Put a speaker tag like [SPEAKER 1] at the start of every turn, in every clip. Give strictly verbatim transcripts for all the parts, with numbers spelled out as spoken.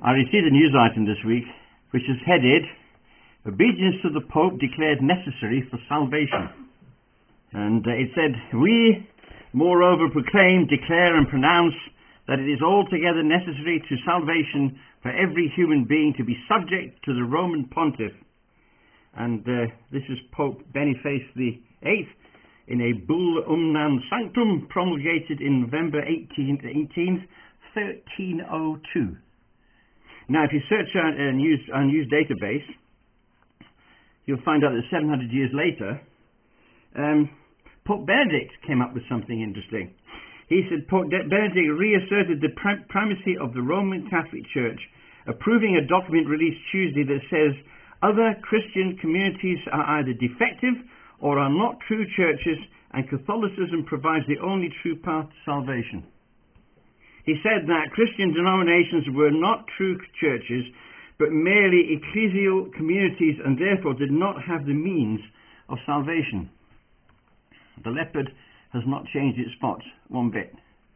[SPEAKER 1] I received a news item this week which is headed, "Obedience to the Pope declared necessary for salvation." And uh, it said, "We, moreover, proclaim, declare and pronounce that it is altogether necessary to salvation for every human being to be subject to the Roman Pontiff." And uh, this is Pope Boniface the eighth in a bull Unam Sanctum promulgated in November eighteenth, thirteen oh two. Now, if you search our, uh, news, our news database, you'll find out that seven hundred years later, um, Pope Benedict came up with something interesting. He said Pope Benedict reasserted the prim- primacy of the Roman Catholic Church, approving a document released Tuesday that says other Christian communities are either defective or are not true churches, and Catholicism provides the only true path to salvation. He said that Christian denominations were not true churches, but merely ecclesial communities, and therefore did not have the means of salvation. The leopard has not changed its spots one bit.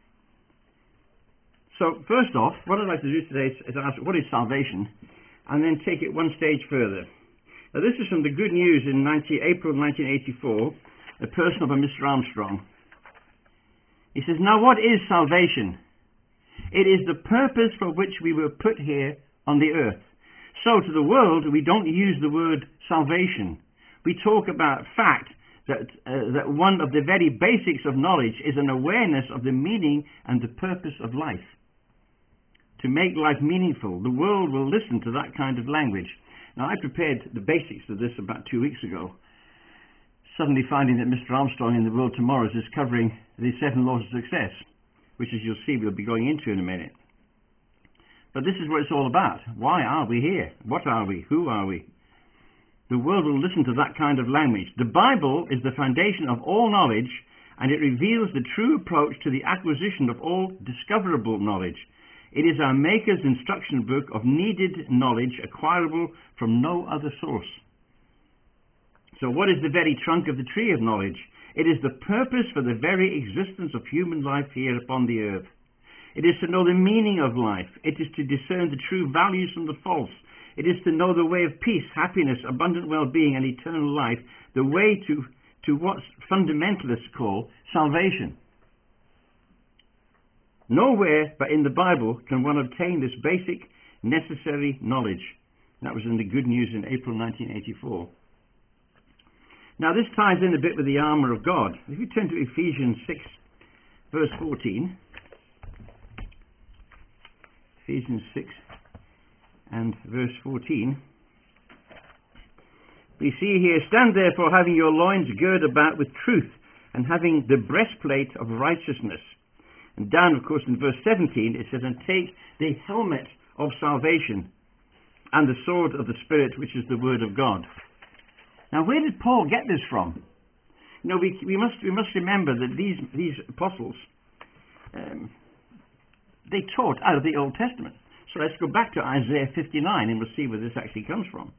[SPEAKER 1] So, first off, what I'd like to do today is ask, what is salvation? And then take it one stage further. Now, this is from the Good News in April nineteen eighty-four, a personal by Mister Armstrong. He says, "Now what is salvation? It is the purpose for which we were put here on the earth. So to the world, we don't use the word salvation. We talk about fact that, uh, that one of the very basics of knowledge is an awareness of the meaning and the purpose of life. To make life meaningful, the world will listen to that kind of language." Now, I prepared the basics of this about two weeks ago, suddenly finding that Mister Armstrong in The World Tomorrow is covering the seven laws of success, which, as you'll see, we'll be going into in a minute. But this is what it's all about. Why are we here? What are we? Who are we? The world will listen to that kind of language. The Bible is the foundation of all knowledge, and it reveals the true approach to the acquisition of all discoverable knowledge. It is our Maker's instruction book of needed knowledge acquirable from no other source. So what is the very trunk of the tree of knowledge? It is the purpose for the very existence of human life here upon the earth. It is to know the meaning of life. It is to discern the true values from the false. It is to know the way of peace, happiness, abundant well-being, and eternal life, the way to, to what fundamentalists call salvation. Nowhere but in the Bible can one obtain this basic, necessary knowledge. That was in the Good News in April nineteen eighty-four. Now, this ties in a bit with the armour of God. If you turn to Ephesians six, verse fourteen. Ephesians six and verse fourteen. We see here, "Stand therefore, having your loins girt about with truth, and having the breastplate of righteousness." And down, of course, in verse seventeen, it says, "And take the helmet of salvation and the sword of the Spirit, which is the word of God." Now, where did Paul get this from? You know, we, we must we must remember that these these apostles, um, they taught out of the Old Testament. So let's go back to Isaiah fifty-nine, and we'll see where this actually comes from.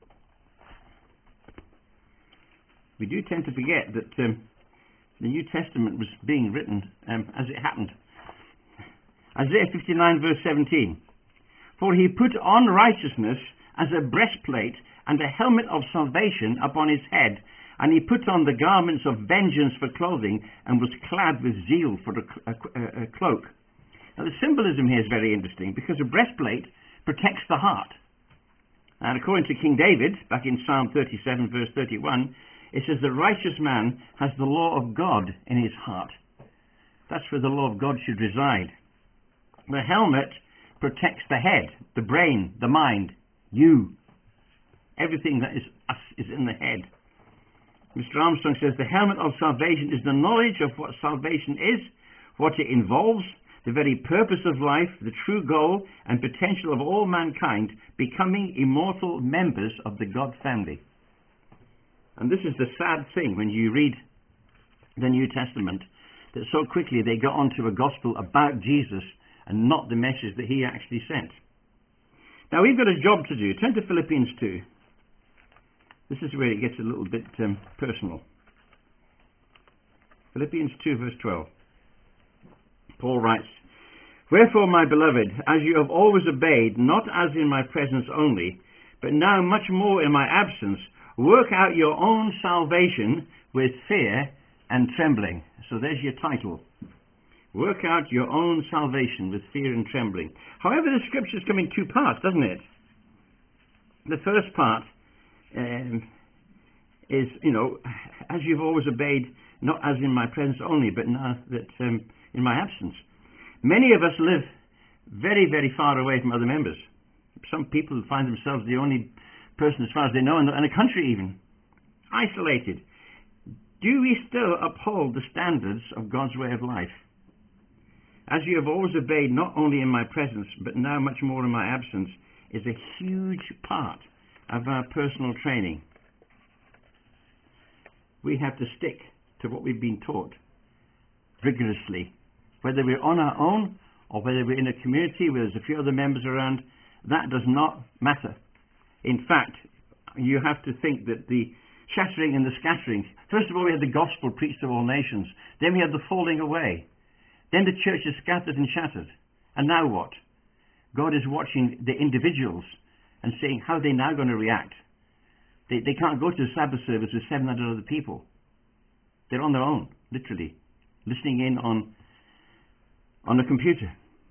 [SPEAKER 1] We do tend to forget that um, the New Testament was being written um, as it happened. Isaiah fifty-nine, verse seventeen. "For he put on righteousness as a breastplate, and a helmet of salvation upon his head, and he put on the garments of vengeance for clothing, and was clad with zeal for a, a, a cloak." Now, the symbolism here is very interesting, because a breastplate protects the heart. And according to King David, back in Psalm thirty-seven, verse thirty-one, it says, "The righteous man has the law of God in his heart." That's where the law of God should reside. The helmet protects the head, the brain, the mind, you. Everything that is us is in the head. Mister Armstrong says, "The helmet of salvation is the knowledge of what salvation is, what it involves, the very purpose of life, the true goal and potential of all mankind, becoming immortal members of the God family." And this is the sad thing when you read the New Testament, that so quickly they got onto a gospel about Jesus and not the message that he actually sent. Now, we've got a job to do. Turn to Philippians two. This is where it gets a little bit um, personal. Philippians two, verse twelve. Paul writes, Wherefore, my beloved, as you have always obeyed, not as in my presence only, but now much more in my absence, work out your own salvation with fear and trembling. So there's your title. Work out your own salvation with fear and trembling. However, the scriptures come in two parts, doesn't it? The first part um, is, you know, as you've always obeyed, not as in my presence only, but now that um, in my absence. Many of us live very, very far away from other members. Some people find themselves the only person, as far as they know, in the, in the country even, isolated. Do we still uphold the standards of God's way of life? As you have always obeyed, not only in my presence, but now much more in my absence, is a huge part of our personal training. We have to stick to what we've been taught rigorously. Whether we're on our own or whether we're in a community where there's a few other members around, that does not matter. In fact, you have to think that the shattering and the scattering, first of all, we had the gospel preached to all nations. Then we had the falling away. Then the church is scattered and shattered. And now what? God is watching the individuals and saying, how are they now going to react? They, they can't go to a Sabbath service with seven hundred other people. They're on their own, literally, listening in on, on a computer.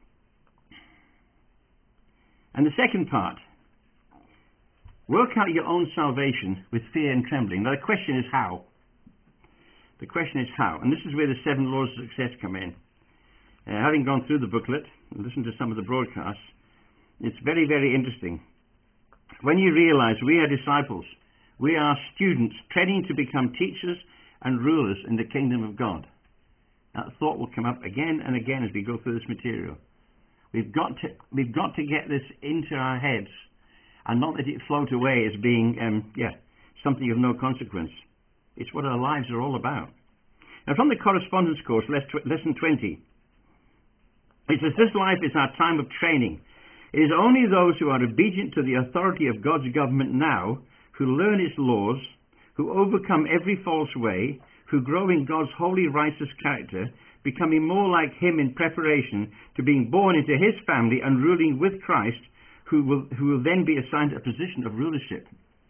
[SPEAKER 1] And the second part, work out your own salvation with fear and trembling. Now the question is how? The question is how? And this is where the seven laws of success come in. Uh, having gone through the booklet and listened to some of the broadcasts, it's very, very interesting. When you realize we are disciples, we are students training to become teachers and rulers in the kingdom of God. That thought will come up again and again as we go through this material. We've got to, we've got to get this into our heads and not let it float away as being, um, yeah, something of no consequence. It's what our lives are all about. Now, from the correspondence course, lesson twenty, it says, this life is our time of training. It is only those who are obedient to the authority of God's government now, who learn its laws, who overcome every false way, who grow in God's holy, righteous character, becoming more like Him in preparation to being born into His family and ruling with Christ, who will, who will then be assigned a position of rulership.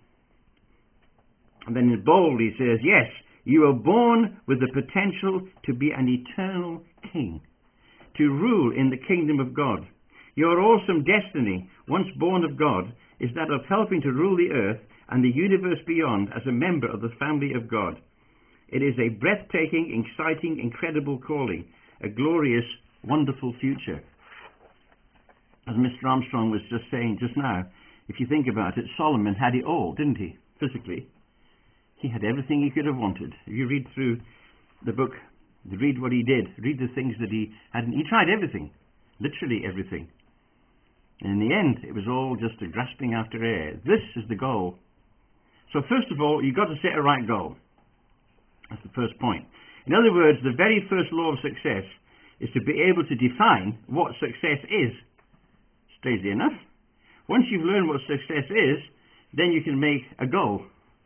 [SPEAKER 1] And then in bold he says, yes, you are born with the potential to be an eternal king, to rule in the kingdom of God. Your awesome destiny, once born of God, is that of helping to rule the earth and the universe beyond as a member of the family of God. It is a breathtaking, exciting, incredible calling, a glorious, wonderful future. As Mister Armstrong was just saying just now, if you think about it, Solomon had it all, didn't he? Physically. He had everything he could have wanted. If you read through the book, read what he did, read the things that he had. He tried everything, literally everything. And in the end, it was all just a grasping after air. This is the goal. So first of all, you've got to set a right goal. That's the first point. In other words, the very first law of success is to be able to define what success is. Strangely enough, once you've learned what success is, then you can make a goal.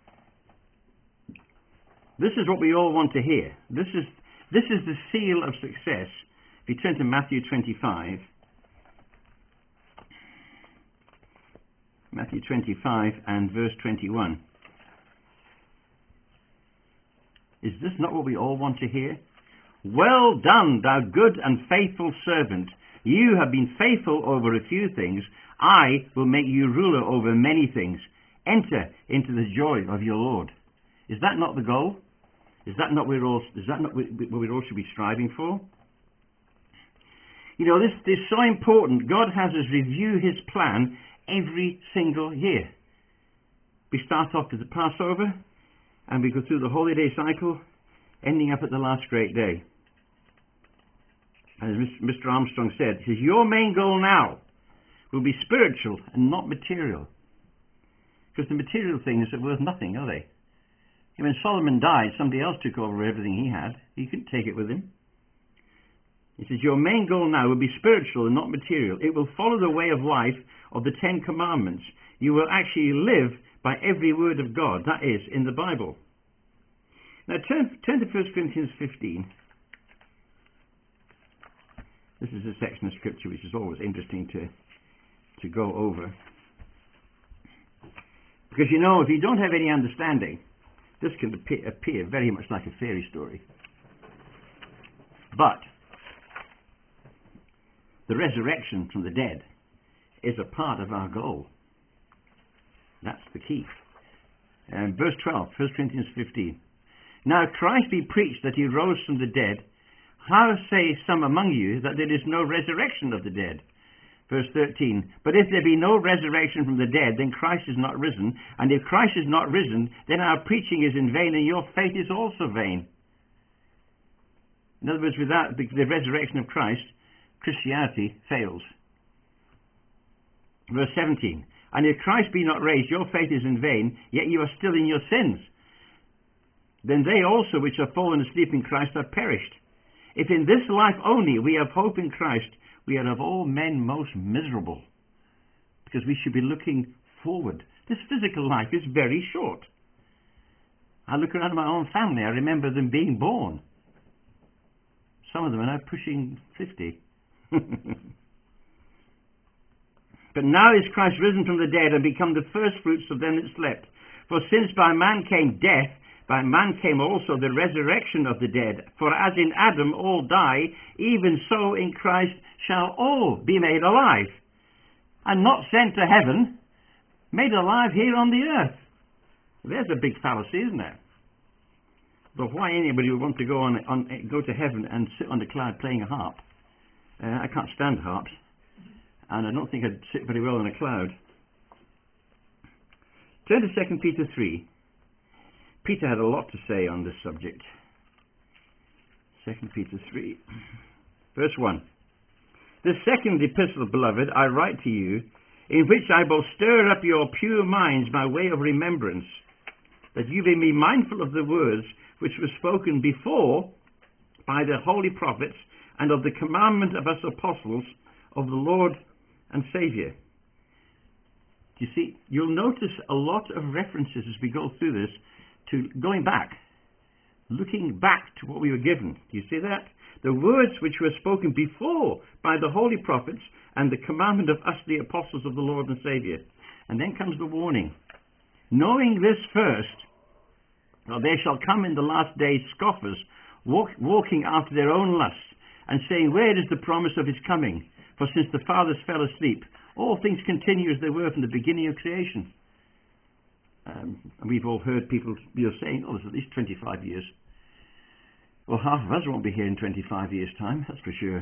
[SPEAKER 1] This is what we all want to hear. This is, this is the seal of success. If you turn to Matthew twenty-five, Matthew twenty-five and verse twenty-one. Is this not what we all want to hear? Well done, thou good and faithful servant. You have been faithful over a few things. I will make you ruler over many things. Enter into the joy of your Lord. Is that not the goal? Is that not what we're all, is that not what we all should be striving for? You know, this, this is so important. God has us review His plan every single year. We start off with the Passover, and we go through the Holy Day cycle, ending up at the last great day. And as Mister Armstrong said, he says, your main goal now will be spiritual and not material. Because the material things are worth nothing, are they? When Solomon died, somebody else took over everything he had. He couldn't take it with him. He says, your main goal now will be spiritual and not material. It will follow the way of life of the Ten Commandments. You will actually live by every word of God, that is, in the Bible. Now turn, turn to First Corinthians fifteen. This is a section of scripture which is always interesting to, to go over. Because, you know, if you don't have any understanding, this can appear, appear very much like a fairy story. But the resurrection from the dead is a part of our goal. That's the key. Um, verse twelve, First Corinthians fifteen. Now Christ be preached that he rose from the dead. How say some among you that there is no resurrection of the dead? Verse thirteen. But if there be no resurrection from the dead, then Christ is not risen. And if Christ is not risen, then our preaching is in vain, and your faith is also vain. In other words, without the, the resurrection of Christ, Christianity fails. Verse seventeen. And if Christ be not raised, your faith is in vain, yet you are still in your sins. Then they also which are fallen asleep in Christ are perished. If in this life only we have hope in Christ, we are of all men most miserable, because we should be looking forward. This physical life is very short. I look around my own family, I remember them being born. Some of them are now pushing fifty. But now is Christ risen from the dead and become the first fruits of them that slept. For since by man came death, by man came also the resurrection of the dead. For as in Adam all die, even so in Christ shall all be made alive. And not sent to heaven, made alive here on the earth. There's a big fallacy, isn't there? But why anybody would want to go on, on go to heaven and sit on the cloud playing a harp? Uh, I can't stand harps. And I don't think I'd sit very well on a cloud. Turn to Second Peter three. Peter had a lot to say on this subject. Second Peter three. Verse one. This second epistle, beloved, I write to you, in which I both stir up your pure minds by way of remembrance, that you may be mindful of the words which were spoken before by the holy prophets, and of the commandment of us apostles of the Lord and Saviour. You see, you'll notice a lot of references as we go through this to going back, looking back to what we were given. Do you see that? The words which were spoken before by the holy prophets and the commandment of us, the apostles of the Lord and Saviour. And then comes the warning. Knowing this first, well, there shall come in the last days scoffers, walk, walking after their own lusts, and saying, where is the promise of his coming? For since the fathers fell asleep, all things continue as they were from the beginning of creation. Um, and we've all heard people you know, saying, oh, there's at least twenty-five years. Well, half of us won't be here in twenty-five years' time, that's for sure.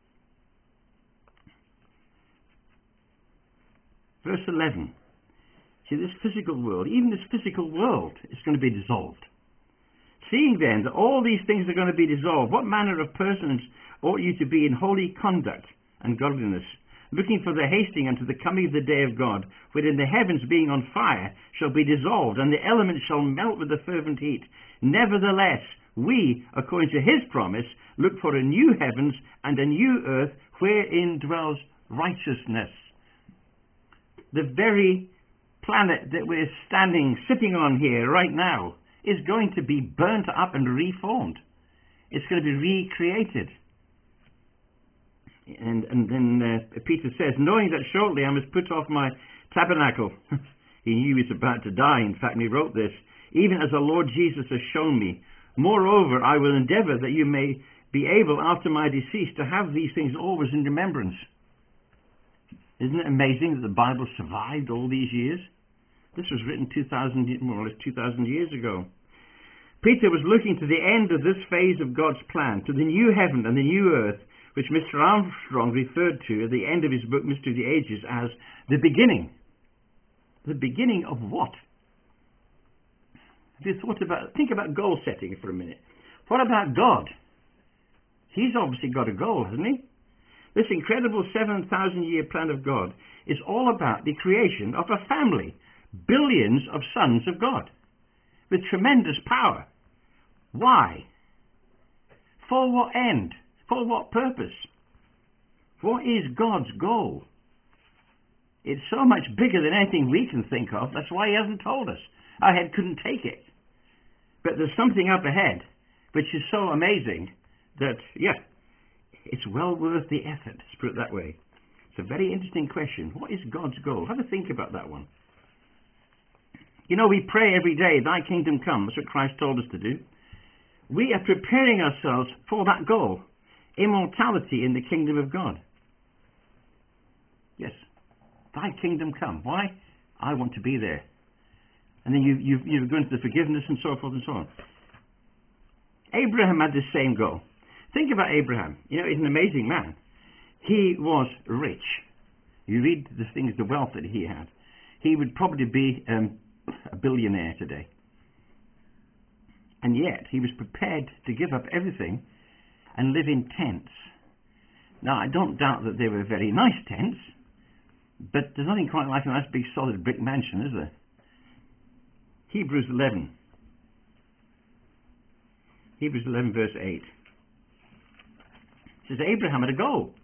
[SPEAKER 1] Verse eleven. See, this physical world, even this physical world, is going to be dissolved. Seeing then that all these things are going to be dissolved, what manner of persons ought you to be in holy conduct and godliness, looking for the hasting unto the coming of the day of God, wherein the heavens being on fire shall be dissolved, and the elements shall melt with a fervent heat. Nevertheless, we, according to his promise, look for a new heavens and a new earth, wherein dwells righteousness. The very planet that we're standing, sitting on here right now, is going to be burnt up and reformed. It's going to be recreated. And, and then uh, Peter says, knowing that shortly I must put off my tabernacle. He knew he was about to die, in fact, when he wrote this. Even as the Lord Jesus has shown me. Moreover, I will endeavour that you may be able, after my decease, to have these things always in remembrance. Isn't it amazing that the Bible survived all these years? This was written two thousand, more or less two thousand years ago. Peter was looking to the end of this phase of God's plan, to the new heaven and the new earth, which Mister Armstrong referred to at the end of his book, Mystery of the Ages, as the beginning. The beginning of what? Have you thought about, think about goal setting for a minute. What about God? He's obviously got a goal, hasn't he? This incredible seven thousand year plan of God is all about the creation of a family. Billions of sons of God. With tremendous power. Why? For what end? For what purpose? What is God's goal? It's so much bigger than anything we can think of. That's why he hasn't told us. Our head couldn't take it. But there's something up ahead which is so amazing that, yeah, it's well worth the effort, let's put it that way. It's a very interesting question. What is God's goal? Have a think about that one. You know, we pray every day, thy kingdom come. That's what Christ told us to do. We are preparing ourselves for that goal. Immortality in the kingdom of God. Yes. Thy kingdom come. Why? I want to be there. And then you, you, you go into the forgiveness and so forth and so on. Abraham had the same goal. Think about Abraham. You know, he's an amazing man. He was rich. You read the things, the wealth that he had. He would probably be um, a billionaire today. And yet, he was prepared to give up everything and live in tents. Now, I don't doubt that they were very nice tents, but there's nothing quite like a nice big solid brick mansion, is there? Hebrews eleven. Hebrews eleven verse eight. It says Abraham had a goal.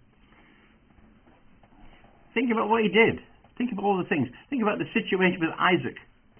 [SPEAKER 1] Think about what he did. Think about all the things. Think about the situation with Isaac.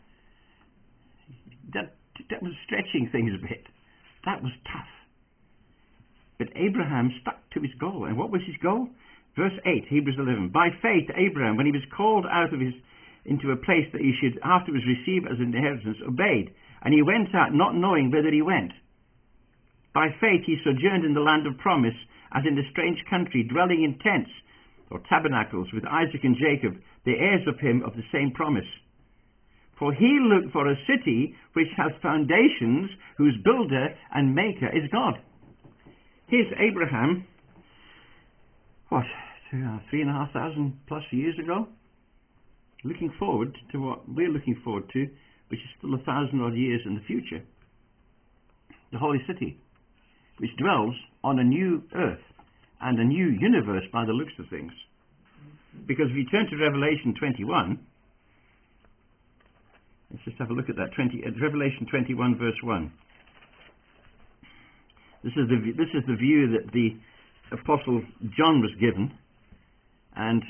[SPEAKER 1] That, that was stretching things a bit. That was tough. But Abraham stuck to his goal. And what was his goal? Verse eight, Hebrews eleven. By faith, Abraham, when he was called out of his into a place that he should afterwards receive as an inheritance, obeyed. And he went out not knowing whither he went. By faith he sojourned in the land of promise, as in a strange country, dwelling in tents or tabernacles with Isaac and Jacob, the heirs of him of the same promise. For he looked for a city which has foundations, whose builder and maker is God. Here's Abraham, what, two, uh, three and a half thousand plus years ago, looking forward to what we're looking forward to, which is still a thousand odd years in the future. The holy city, which dwells on a new earth and a new universe by the looks of things. Because if you turn to Revelation twenty-one, let's just have a look at that. twenty, uh, Revelation twenty-one verse one. This is the this is the view that the Apostle John was given, and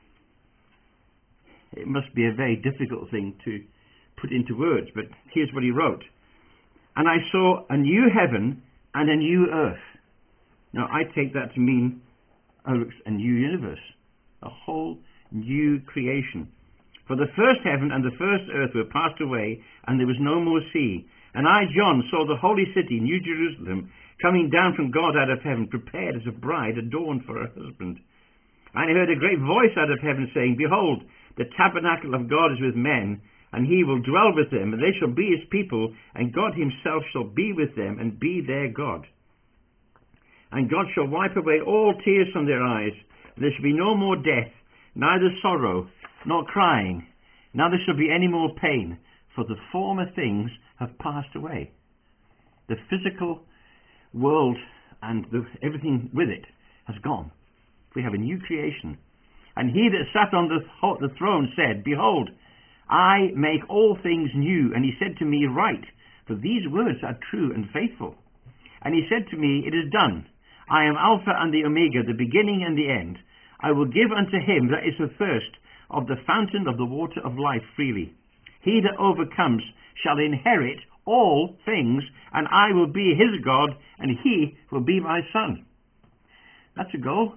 [SPEAKER 1] it must be a very difficult thing to put into words, but here's what he wrote. And I saw a new heaven and a new earth. Now I take that to mean a new universe, a whole new creation. For the first heaven and the first earth were passed away, and there was no more sea. And I, John, saw the holy city, New Jerusalem, coming down from God out of heaven, prepared as a bride adorned for her husband. And I heard a great voice out of heaven saying, Behold, the tabernacle of God is with men, and he will dwell with them, and they shall be his people, and God himself shall be with them, and be their God. And God shall wipe away all tears from their eyes, and there shall be no more death, neither sorrow, nor crying, neither shall be any more pain, for the former things have passed away. The physical world and the, everything with it has gone. We have a new creation. And he that sat on the, the throne said, Behold, I make all things new. And he said to me, Write, for these words are true and faithful. And he said to me, It is done. I am Alpha and the Omega, the beginning and the end. I will give unto him that is athirst of the fountain of the water of life freely. He that overcomes shall inherit all things, and I will be his God, and he will be my son. That's a goal.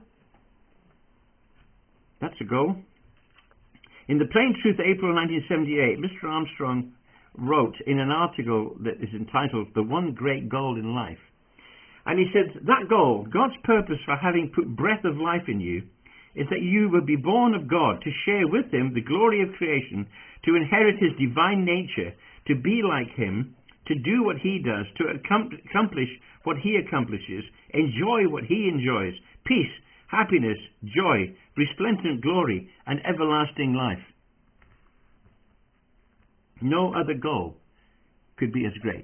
[SPEAKER 1] That's a goal. In the Plain Truth, April nineteen seventy-eight, Mister Armstrong wrote in an article that is entitled The One Great Goal in Life. And he said, that goal, God's purpose for having put breath of life in you, is that you will be born of God to share with him the glory of creation, to inherit his divine nature, to be like him, to do what he does, to accomplish what he accomplishes, enjoy what he enjoys, peace, happiness, joy, resplendent glory, and everlasting life. No other goal could be as great.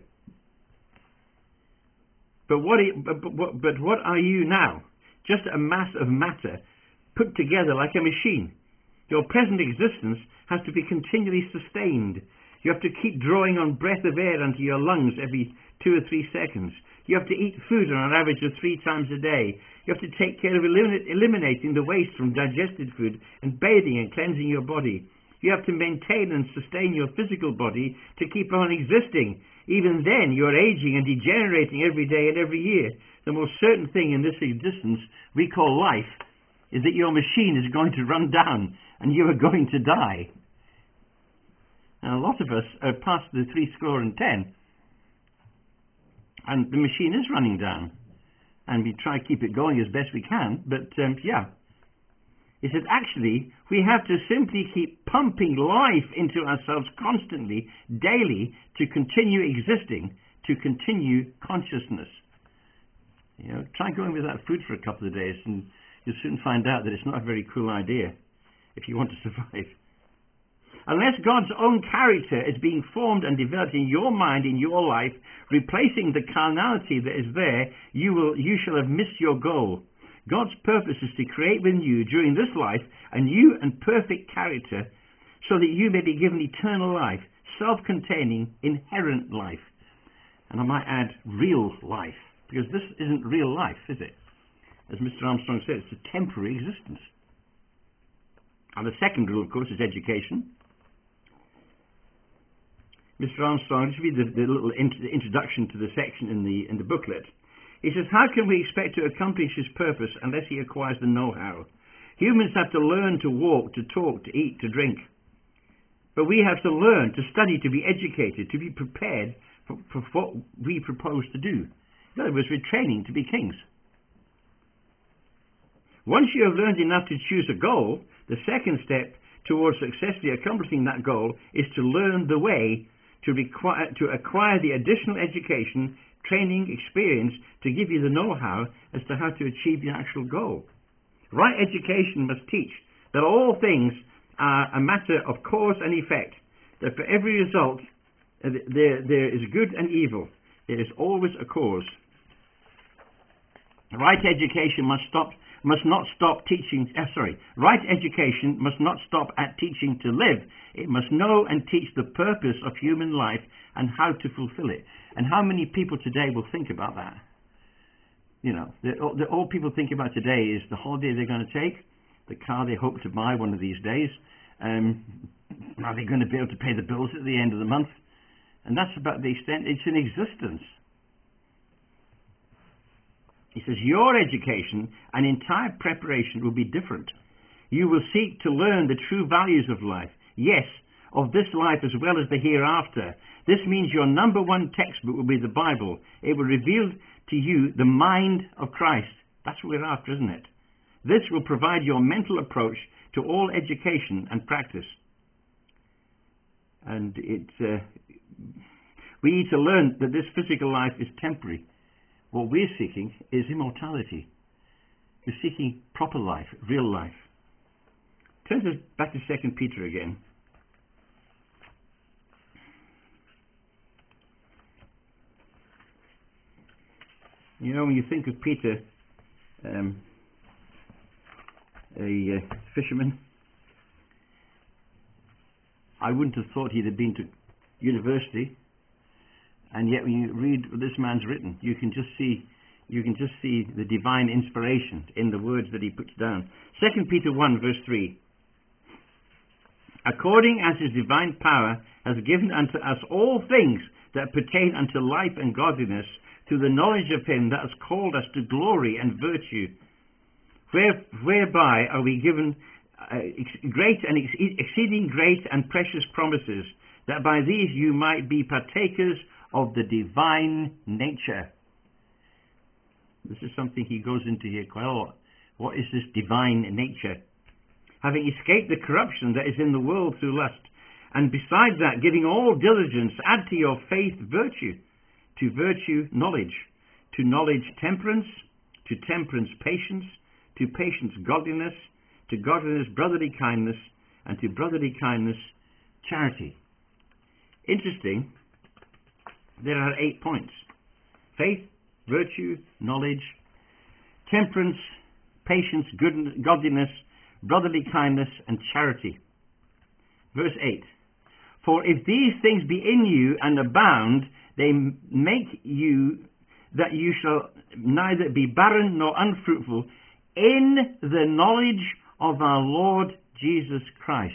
[SPEAKER 1] But what, but, but, but what are you now? Just a mass of matter put together like a machine. Your present existence has to be continually sustained. You have to keep drawing on breath of air into your lungs every two or three seconds. You have to eat food on an average of three times a day. You have to take care of elimin- eliminating the waste from digested food and bathing and cleansing your body. You have to maintain and sustain your physical body to keep on existing. Even then, you are aging and degenerating every day and every year. the most certain thing in this existence we call life is that your machine is going to run down and you are going to die. And a lot of us are past the three score and ten, and the machine is running down, and we try to keep it going as best we can, but um, yeah. He said, actually, we have to simply keep pumping life into ourselves constantly, daily, to continue existing, to continue consciousness. You know, try going without food for a couple of days, and you'll soon find out that it's not a very cool idea if you want to survive. Unless God's own character is being formed and developed in your mind, in your life, replacing the carnality that is there, you will, you shall have missed your goal. God's purpose is to create within you during this life a new and perfect character so that you may be given eternal life, self-containing, inherent life. And I might add, real life, because this isn't real life, is it? As Mister Armstrong said, it's a temporary existence. And the second rule, of course, is education. Mister Armstrong, just read the, the little int the introduction to the section in the, in the booklet. He says, how can we expect to accomplish his purpose unless he acquires the know-how? Humans have to learn to walk, to talk, to eat, to drink. But we have to learn, to study, to be educated, to be prepared for, for what we propose to do. In other words, we're training to be kings. Once you have learned enough to choose a goal, the second step towards successfully accomplishing that goal is to learn the way to, require, to acquire the additional education, training, experience to give you the know-how as to how to achieve the actual goal. Right education must teach that all things are a matter of cause and effect, that for every result uh, there, there is good and evil. There is always a cause. Right education must stop must not stop teaching, uh, sorry, right education must not stop at teaching to live. It must know and teach the purpose of human life and how to fulfill it. And how many people today will think about that? You know, the, the, all people think about today is the holiday they're going to take, the car they hope to buy one of these days, um, are they going to be able to pay the bills at the end of the month? And that's about the extent it's in existence. He says, your education and entire preparation will be different. You will seek to learn the true values of life. Yes, of this life as well as the hereafter. This means your number one textbook will be the Bible. It will reveal to you the mind of Christ. That's what we're after, isn't it? This will provide your mental approach to all education and practice. And it, uh, we need to learn that this physical life is temporary. What we're seeking is immortality. We're seeking proper life, real life. Turn to back to Second Peter again. You know, when you think of Peter, um, a uh, fisherman, I wouldn't have thought he'd have been to university. And yet, when you read what this man's written, you can just see, you can just see the divine inspiration in the words that he puts down. Second Peter one, verse three. According as his divine power has given unto us all things that pertain unto life and godliness, through the knowledge of him that has called us to glory and virtue, where, whereby are we given uh, ex- great and ex- exceeding great and precious promises, that by these you might be partakers of the divine nature. This is something he goes into here quite a lot. What is this divine nature? Having escaped the corruption that is in the world through lust, and besides that, giving all diligence, add to your faith virtue, to virtue knowledge, to knowledge temperance, to temperance patience, to patience godliness, to godliness brotherly kindness, and to brotherly kindness charity. Interesting. There are eight points. Faith, virtue, knowledge, temperance, patience, good, godliness, brotherly kindness, and charity. Verse eight. For if these things be in you and abound, they make you that you shall neither be barren nor unfruitful in the knowledge of our Lord Jesus Christ.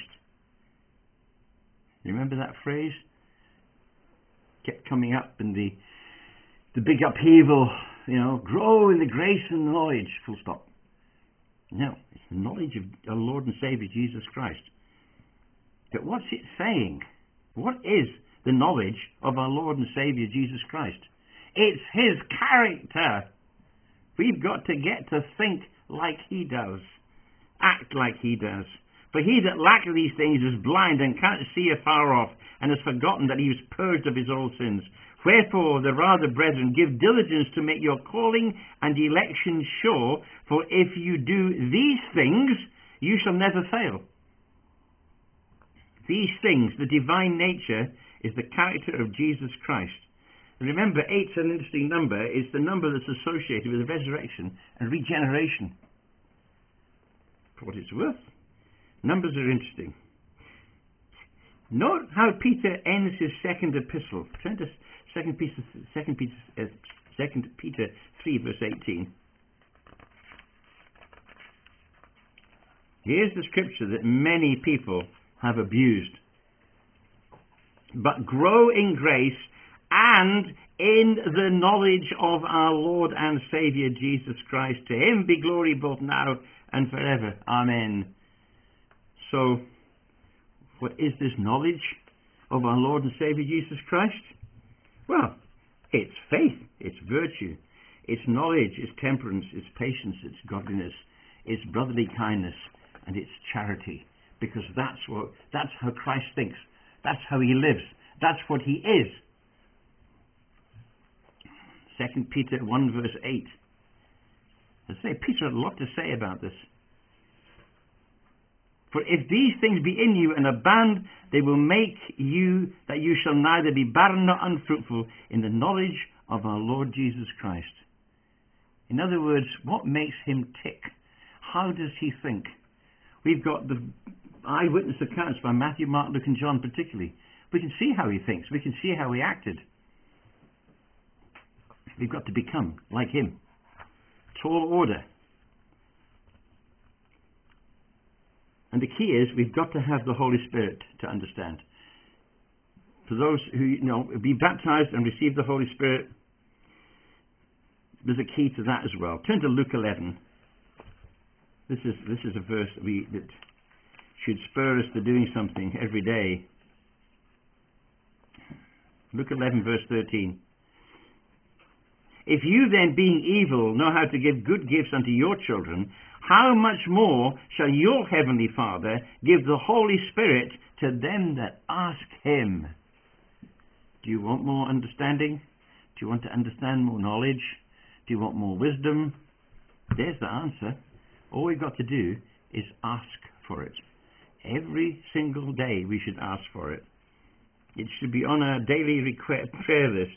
[SPEAKER 1] You remember that phrase? Kept coming up in the the big upheaval you know, grow in the grace and knowledge, full stop. No, it's the knowledge of our Lord and Saviour Jesus Christ. But what's it saying? What is the knowledge of our Lord and Saviour Jesus Christ? It's His character. We've got to get to think like He does, act like He does. For he that lacketh these things is blind and can't see afar off, and has forgotten that he was purged of his old sins. Wherefore, the rather, brethren, give diligence to make your calling and election sure, for if you do these things, you shall never fail. These things, the divine nature, is the character of Jesus Christ. And remember, eight's an interesting number. It's the number that's associated with the resurrection and regeneration. For what it's worth, numbers are interesting. Note how Peter ends his second epistle. Turn to Second Peter, Second Peter, uh, Second Peter three, verse eighteen. Here's the scripture that many people have abused. But grow in grace and in the knowledge of our Lord and Saviour Jesus Christ. To Him be glory both now and forever. Amen. So, what is this knowledge of our Lord and Saviour Jesus Christ? Well, it's faith, it's virtue, it's knowledge, it's temperance, it's patience, it's godliness, it's brotherly kindness, and it's charity. Because that's what that's how Christ thinks. That's how He lives. That's what He is. Second Peter one, verse eight. I say, Peter had a lot to say about this. For if these things be in you and abound, they will make you that you shall neither be barren nor unfruitful in the knowledge of our Lord Jesus Christ. In other words, what makes Him tick? How does He think? We've got the eyewitness accounts by Matthew, Mark, Luke and John particularly. We can see how He thinks. We can see how He acted. We've got to become like Him. Tall order. And the key is we've got to have the Holy Spirit to understand. For those who, you know, be baptized and receive the Holy Spirit, there's a key to that as well. Turn to Luke eleven. This is this is a verse that, we, that should spur us to doing something every day. Luke eleven, verse thirteen. If you then, being evil, know how to give good gifts unto your children, how much more shall your heavenly Father give the Holy Spirit to them that ask Him? Do you want more understanding? Do you want to understand more knowledge? Do you want more wisdom? There's the answer. All we've got to do is ask for it. Every single day we should ask for it. It should be on our daily request, prayer list.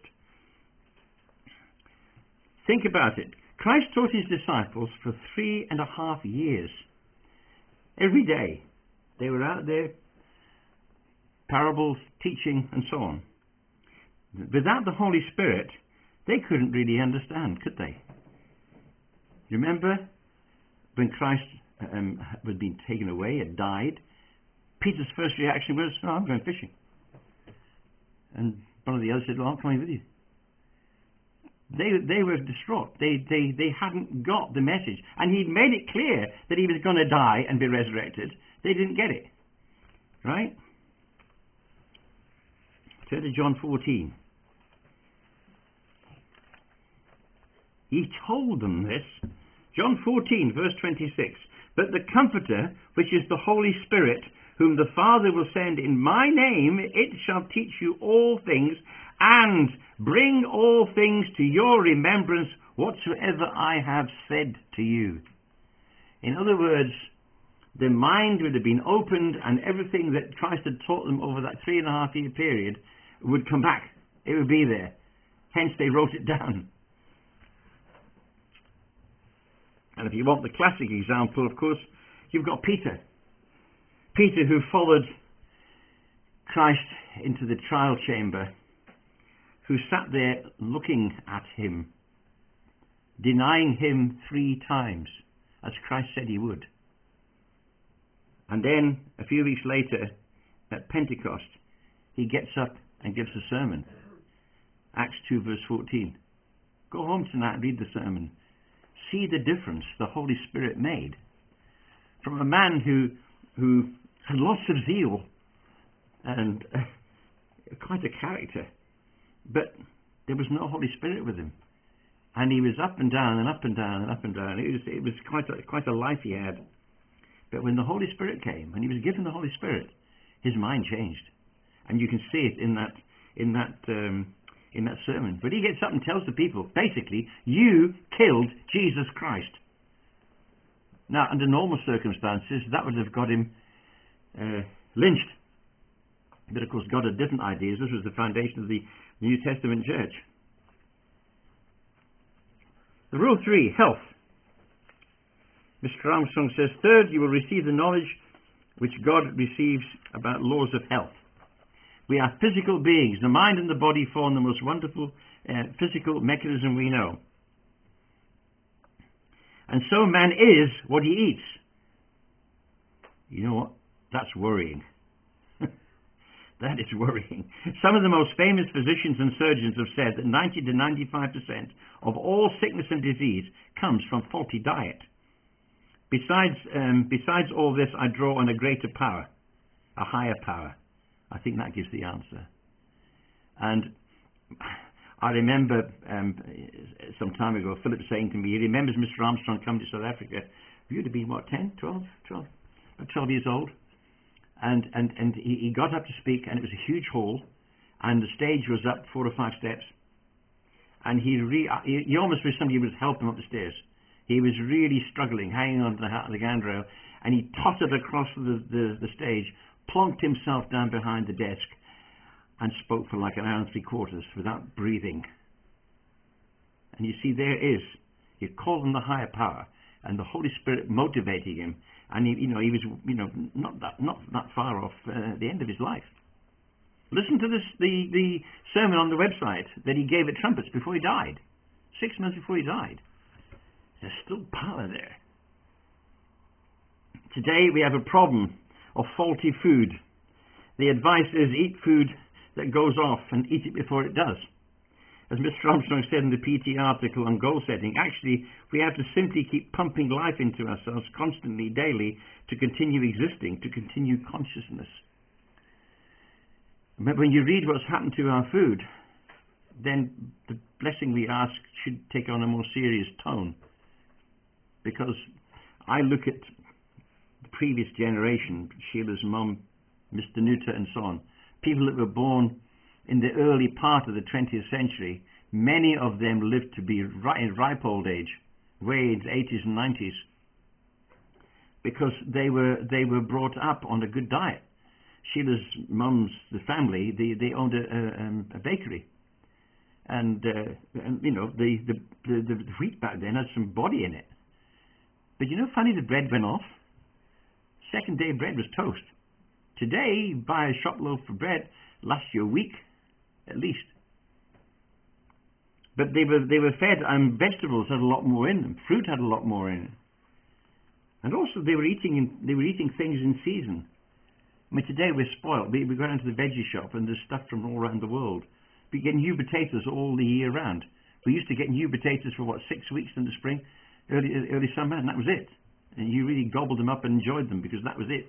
[SPEAKER 1] Think about it. Christ taught His disciples for three and a half years. Every day. They were out there, parables, teaching, and so on. Without the Holy Spirit, they couldn't really understand, could they? Remember when Christ um, had been taken away, had died? Peter's first reaction was, oh, I'm going fishing. And one of the others said, well, I'm coming with you. They they were distraught. They, they, they hadn't got the message. And He'd made it clear that He was going to die and be resurrected. They didn't get it. Right? Turn to John fourteen. He told them this. John fourteen, verse twenty-six. But the Comforter, which is the Holy Spirit, whom the Father will send in my name, it shall teach you all things, and bring all things to your remembrance whatsoever I have said to you. In other words, the mind would have been opened and everything that Christ had taught them over that three and a half year period would come back. It would be there. Hence they wrote it down. And if you want the classic example, of course, you've got Peter. Peter, who followed Christ into the trial chamber, who sat there looking at Him, denying Him three times, as Christ said He would. And then, a few weeks later, at Pentecost, He gets up and gives a sermon. Acts two, verse fourteen. Go home tonight and read the sermon. See the difference the Holy Spirit made. From a man who who had lots of zeal and uh, quite a character, but there was no Holy Spirit with him. And he was up and down and up and down and up and down. It was, it was quite a, quite a life he had. But when the Holy Spirit came, when he was given the Holy Spirit, his mind changed. And you can see it in that in that um, in that sermon. But he gets up and tells the people, basically, you killed Jesus Christ. Now, under normal circumstances, that would have got him uh, lynched. But of course, God had different ideas. This was the foundation of the New Testament church. The rule three, health. Mister Armstrong says, third, you will receive the knowledge which God receives about laws of health. We are physical beings. The mind and the body form the most wonderful uh, physical mechanism we know. And so man is what he eats. You know what? That's worrying. That is worrying. Some of the most famous physicians and surgeons have said that ninety to ninety-five percent of all sickness and disease comes from faulty diet. Besides, um, besides all this, I draw on a greater power, a higher power. I think that gives the answer. And I remember um, some time ago, Philip saying to me, he remembers Mister Armstrong coming to South Africa. You'd have been, what, ten, twelve, twelve, twelve years old? And, and, and he, he got up to speak, and it was a huge hall, and the stage was up four or five steps. And he, re, he, he almost wish somebody would help him up the stairs. He was really struggling, hanging on to the, the handrail, and he tottered across the, the, the stage, plonked himself down behind the desk, and spoke for like an hour and three quarters without breathing. And you see, there is, you call on the higher power, and the Holy Spirit motivating him, and he, you know, he was, you know, not that not that far off uh, the end of his life. Listen to this, the the sermon on the website that he gave at Trumpets before he died, six months before he died. There's still power there. Today we have a problem of faulty food. The advice is eat food that goes off and eat it before it does. As Mister Armstrong said in the P T article on goal setting, actually we have to simply keep pumping life into ourselves constantly, daily, to continue existing, to continue consciousness. But when you read what's happened to our food, then the blessing we ask should take on a more serious tone. Because I look at the previous generation, Sheila's mum, Mister Nutter and so on, people that were born in the early part of the twentieth century, many of them lived to be in ripe old age, way in the eighties and nineties, because they were they were brought up on a good diet. Sheila's mum's the family, they, they owned a, a, um, a bakery, and, uh, and you know the, the, the, the wheat back then had some body in it. But you know, funny, the bread went off. Second day bread was toast. Today, you buy a shop loaf of bread, lasts you a week at least. But they were they were fed, and vegetables had a lot more in them. Fruit had a lot more in it, and also they were eating in, they were eating things in season. I mean, today we're spoiled. We, we go down to the veggie shop, and there's stuff from all around the world. We get new potatoes all the year round. We used to get new potatoes for what, six weeks in the spring, early early summer, and that was it. And you really gobbled them up and enjoyed them because that was it.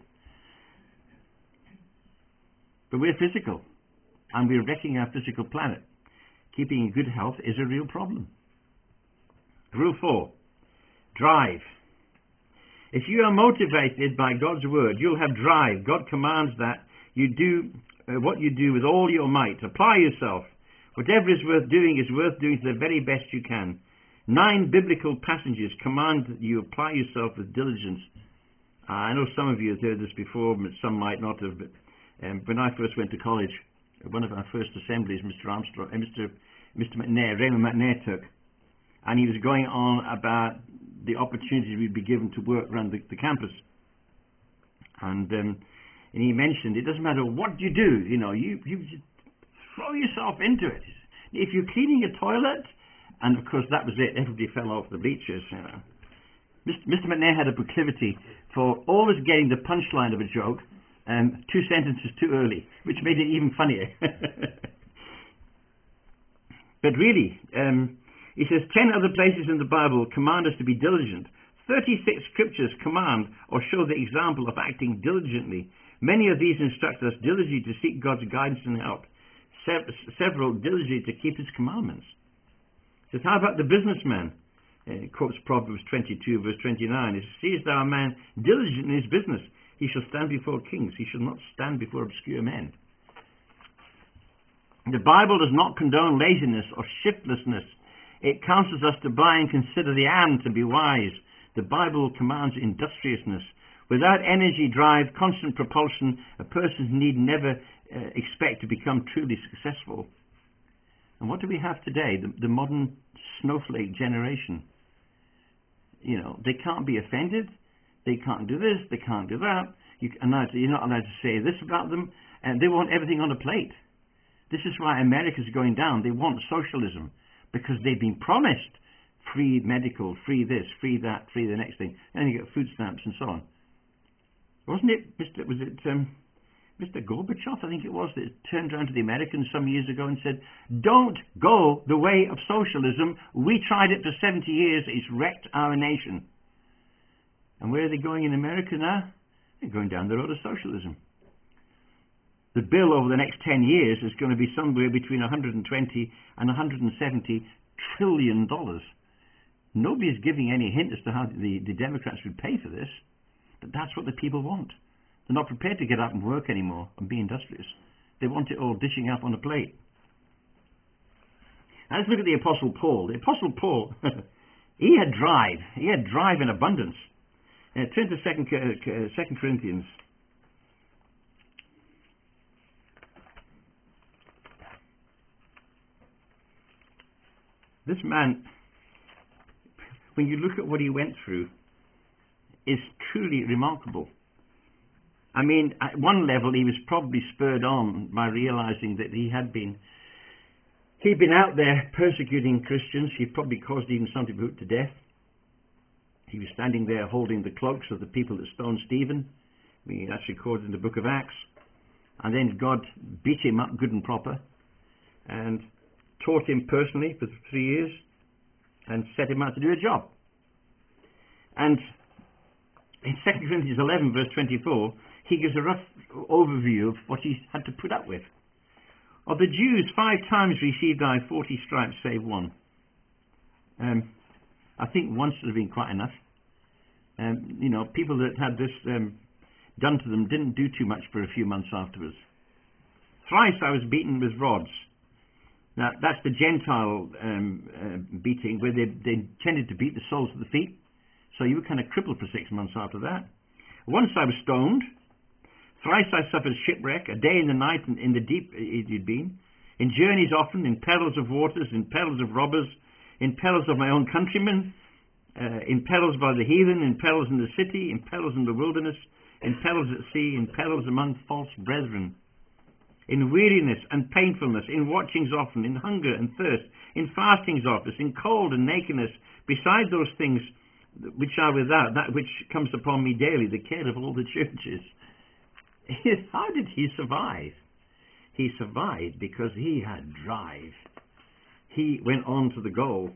[SPEAKER 1] But we're physical, and we're wrecking our physical planet. Keeping in good health is a real problem. Rule four, drive. If you are motivated by God's word, you'll have drive. God commands that you do uh, what you do with all your might. Apply yourself. Whatever is worth doing is worth doing to the very best you can. Nine biblical passages command that you apply yourself with diligence. Uh, I know some of you have heard this before, but some might not have. But um, when I first went to college, one of our first assemblies, Mister Armstrong, uh, Mister Mister McNair, Raymond McNair took, and he was going on about the opportunities we'd be given to work around the, the campus. And um, and he mentioned it doesn't matter what you do, you know, you you just throw yourself into it. If you're cleaning a toilet, and of course that was it, everybody fell off the bleachers, you know. Mister McNair had a proclivity for always getting the punchline of a joke um, two sentences too early, which made it even funnier. But really, um, He says, ten other places in the Bible command us to be diligent. thirty-six scriptures command or show the example of acting diligently. Many of these instruct us diligently to seek God's guidance and help. Se- several diligently to keep his commandments. He says, how about the businessman? Uh, quotes Proverbs twenty-two, verse twenty-nine. He says, seest thou a man diligent in his business? He shall stand before kings. He shall not stand before obscure men. The Bible does not condone laziness or shiftlessness. It counsels us to buy and consider the and to be wise. The Bible commands industriousness. Without energy, drive, constant propulsion, a person's need never uh, expect to become truly successful. And what do we have today? The, the modern snowflake generation. You know, they can't be offended. They can't do this. They can't do that. You, you're not allowed to say this about them. And they want everything on a plate. This is why America's going down. They want socialism because they've been promised free medical, free this, free that, free the next thing. And you get food stamps and so on. Wasn't it, Mister was it um, Mister Gorbachev, I think it was, that turned around to the Americans some years ago and said, don't go the way of socialism. We tried it for seventy years. It's wrecked our nation. And where are they going in America now? They're going down the road of socialism. The bill over the next ten years is going to be somewhere between one hundred twenty and one hundred seventy trillion dollars. Nobody's giving any hint as to how the, the Democrats would pay for this, but that's what the people want. They're not prepared to get up and work anymore and be industrious. They want it all dishing up on a plate. Now let's look at the Apostle Paul. The Apostle Paul, he had drive. He had drive in abundance. Uh, turn to Second uh, Second Corinthians. This man, when you look at what he went through, is truly remarkable. I mean, at one level, he was probably spurred on by realizing that he had been, he'd been out there persecuting Christians. He'd probably caused even some to be put to death. He was standing there holding the cloaks of the people that stoned Stephen. I mean, that's recorded in the book of Acts. And then God beat him up good and proper and taught him personally for three years and set him out to do a job. And in Second Corinthians eleven, verse twenty-four, he gives a rough overview of what he had to put up with. Of the Jews, five times received I forty stripes, save one. Um, I think once would have been quite enough. Um, you know, people that had this um, done to them didn't do too much for a few months afterwards. Thrice I was beaten with rods. Now, that's the Gentile um, uh, beating, where they, they tended to beat the soles of the feet. So you were kind of crippled for six months after that. Once I was stoned. Thrice I suffered shipwreck, a day and a night in, in the deep it had been. In journeys often, in perils of waters, in perils of robbers, in perils of my own countrymen, uh, in perils by the heathen, in perils in the city, in perils in the wilderness, in perils at sea, in perils among false brethren. In weariness and painfulness, in watchings often, in hunger and thirst, in fastings often, in cold and nakedness, beside those things which are without, that which comes upon me daily, the care of all the churches. How did he survive? He survived because he had drive. He went on to the goal.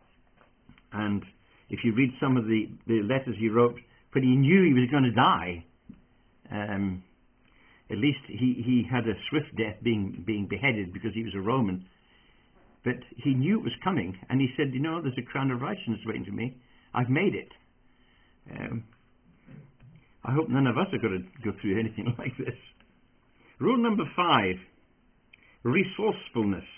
[SPEAKER 1] And if you read some of the, the letters he wrote, when he knew he was going to die, um, at least he, he had a swift death, being being beheaded because he was a Roman. But he knew it was coming, and he said, you know, there's a crown of righteousness waiting for me. I've made it. Um, I hope none of us are going to go through anything like this. Rule number five, resourcefulness.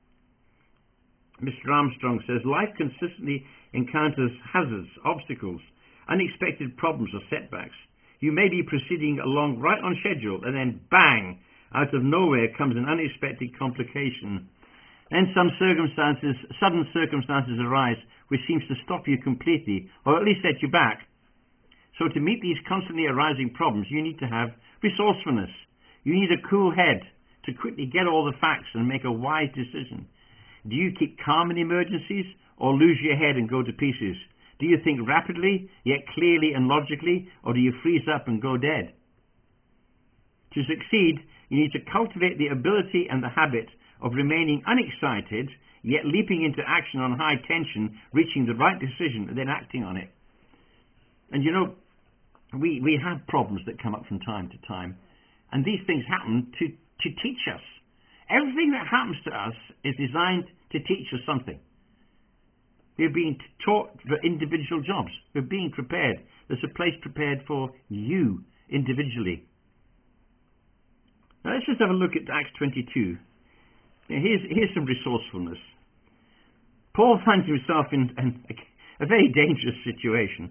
[SPEAKER 1] Mister Armstrong says, life consistently encounters hazards, obstacles, unexpected problems or setbacks. You may be proceeding along right on schedule, and then bang, out of nowhere comes an unexpected complication. Then some circumstances, sudden circumstances arise which seems to stop you completely, or at least set you back. So to meet these constantly arising problems, you need to have resourcefulness. You need a cool head to quickly get all the facts and make a wise decision. Do you keep calm in emergencies, or lose your head and go to pieces? Do you think rapidly, yet clearly and logically, or do you freeze up and go dead? To succeed, you need to cultivate the ability and the habit of remaining unexcited, yet leaping into action on high tension, reaching the right decision, and then acting on it. And you know, we, we have problems that come up from time to time, and these things happen to, to teach us. Everything that happens to us is designed to teach us something. We're being taught for individual jobs. We're being prepared. There's a place prepared for you individually. Now let's just have a look at Acts twenty-two. Now here's, here's some resourcefulness. Paul finds himself in an, a very dangerous situation.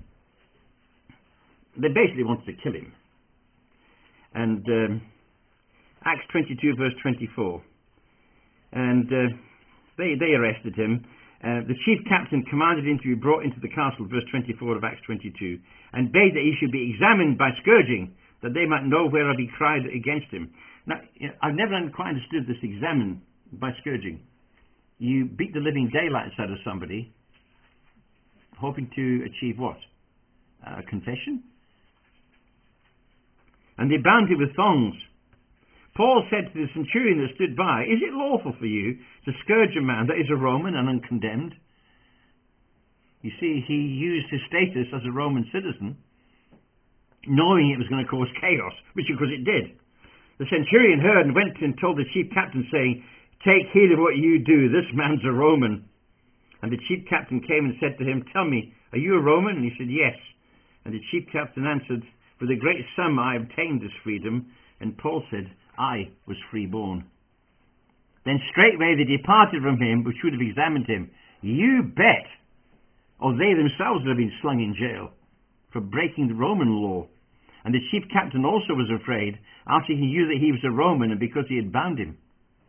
[SPEAKER 1] They basically wanted to kill him. And um, Acts twenty-two verse twenty-four. And uh, they, they arrested him. Uh, the chief captain commanded him to be brought into the castle, verse twenty-four of Acts twenty-two, and bade that he should be examined by scourging, that they might know whereof he cried against him. Now, you know, I've never quite understood this examine by scourging. You beat the living daylights out of somebody, hoping to achieve what? A confession? And they bound him with thongs. Paul said to the centurion that stood by, "Is it lawful for you to scourge a man that is a Roman and uncondemned?" You see, he used his status as a Roman citizen, knowing it was going to cause chaos, which of course it did. The centurion heard and went and told the chief captain, saying, "Take heed of what you do, this man's a Roman." And the chief captain came and said to him, "Tell me, are you a Roman?" And he said, "Yes." And the chief captain answered, "For the great sum I obtained this freedom." And Paul said, "I was freeborn." Then straightway they departed from him, which would have examined him. You bet! Or they themselves would have been slung in jail for breaking the Roman law. And the chief captain also was afraid, after he knew that he was a Roman, and because he had bound him.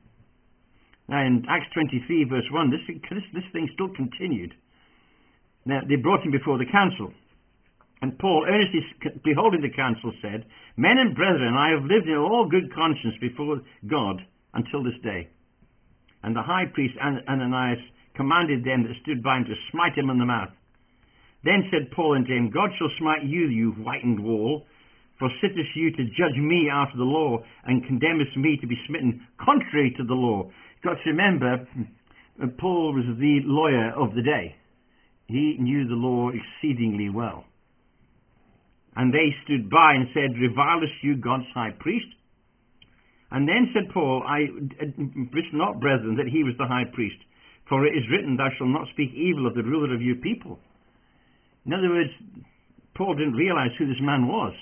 [SPEAKER 1] Now in Acts twenty-three verse one, this, this, this thing still continued. Now they brought him before the council. And Paul, earnestly beholding the council, said, "Men and brethren, I have lived in all good conscience before God until this day." And the high priest Ananias commanded them that stood by him to smite him on the mouth. Then said Paul unto him, "God shall smite you, you whitened wall, for sittest you to judge me after the law, and condemnest me to be smitten contrary to the law." You've got to remember, Paul was the lawyer of the day. He knew the law exceedingly well. And they stood by and said, "Revilest you God's high priest?" And then said Paul, "I wist not, brethren, that he was the high priest. For it is written, Thou shalt not speak evil of the ruler of your people." In other words, Paul didn't realize who this man was.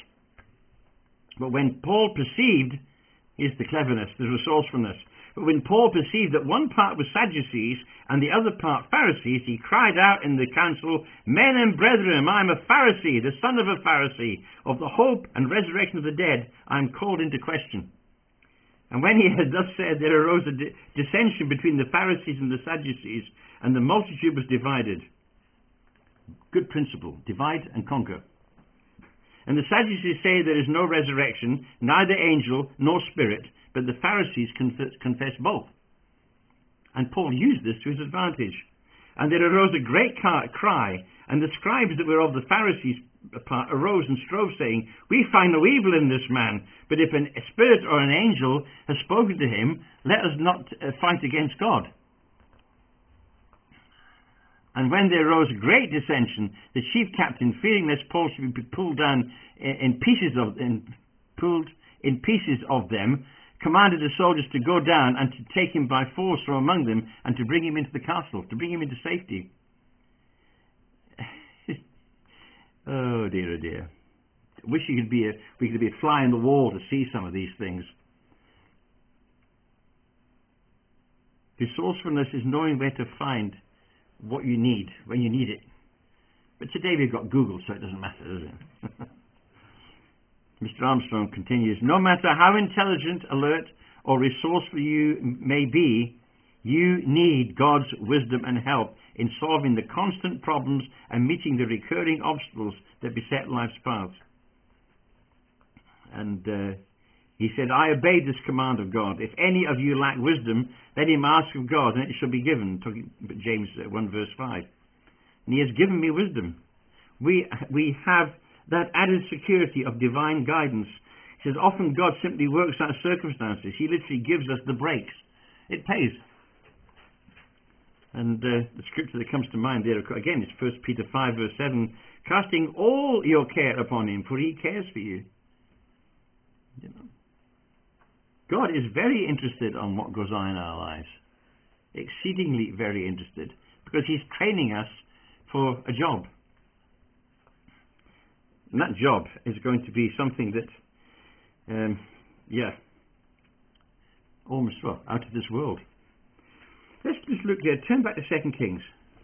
[SPEAKER 1] But when Paul perceived, here's the cleverness, the resourcefulness, but when Paul perceived that one part was Sadducees and the other part Pharisees, he cried out in the council, "Men and brethren, I am a Pharisee, the son of a Pharisee. Of the hope and resurrection of the dead, I am called into question." And when he had thus said, there arose a di- dissension between the Pharisees and the Sadducees, and the multitude was divided. Good principle, divide and conquer. And the Sadducees say there is no resurrection, neither angel nor spirit, but the Pharisees confess, confess both. And Paul used this to his advantage. And there arose a great cry, and the scribes that were of the Pharisees' part arose and strove, saying, "We find no evil in this man, but if an, a spirit or an angel has spoken to him, let us not uh, fight against God." And when there arose great dissension, the chief captain, fearing lest Paul should be pulled down in, in pieces of, in, pulled in pieces of them, commanded the soldiers to go down and to take him by force from among them, and to bring him into the castle, to bring him into safety. Oh dear, oh dear. I wish you could be a, we could be a fly in the wall to see some of these things. Resourcefulness is knowing where to find what you need when you need it. But today we've got Google, so it doesn't matter, does it? Mister Armstrong continues, "No matter how intelligent, alert, or resourceful you may be, you need God's wisdom and help in solving the constant problems and meeting the recurring obstacles that beset life's paths." And uh, he said, "I obeyed this command of God. If any of you lack wisdom, let him ask of God, and it shall be given." Talking about James one verse five. And he has given me wisdom. We, we have that added security of divine guidance. He says, often God simply works out circumstances. He literally gives us the breaks. It pays. And uh, the scripture that comes to mind there, again, is First Peter five, verse seven, casting all your care upon him, for he cares for you. You know, God is very interested on what goes on in our lives. Exceedingly very interested. Because he's training us for a job. And that job is going to be something that, um, yeah, almost, well, out of this world. Let's just look there. Turn back to Second Kings.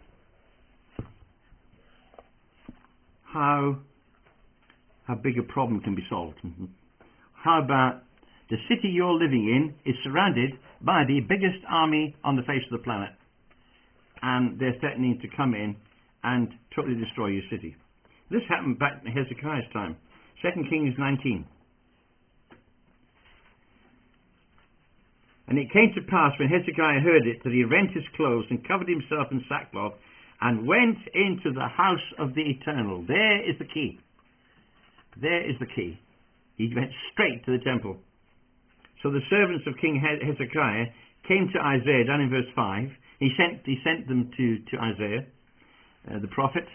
[SPEAKER 1] How, how big a problem can be solved. How about the city you're living in is surrounded by the biggest army on the face of the planet. And they're threatening to come in and totally destroy your city. This happened back in Hezekiah's time. Second Kings nineteen. And it came to pass when Hezekiah heard it that he rent his clothes and covered himself in sackcloth and went into the house of the Eternal. There is the key. There is the key. He went straight to the temple. So the servants of King Hezekiah came to Isaiah down in verse five. He sent, he sent them to, to Isaiah, uh, the prophet.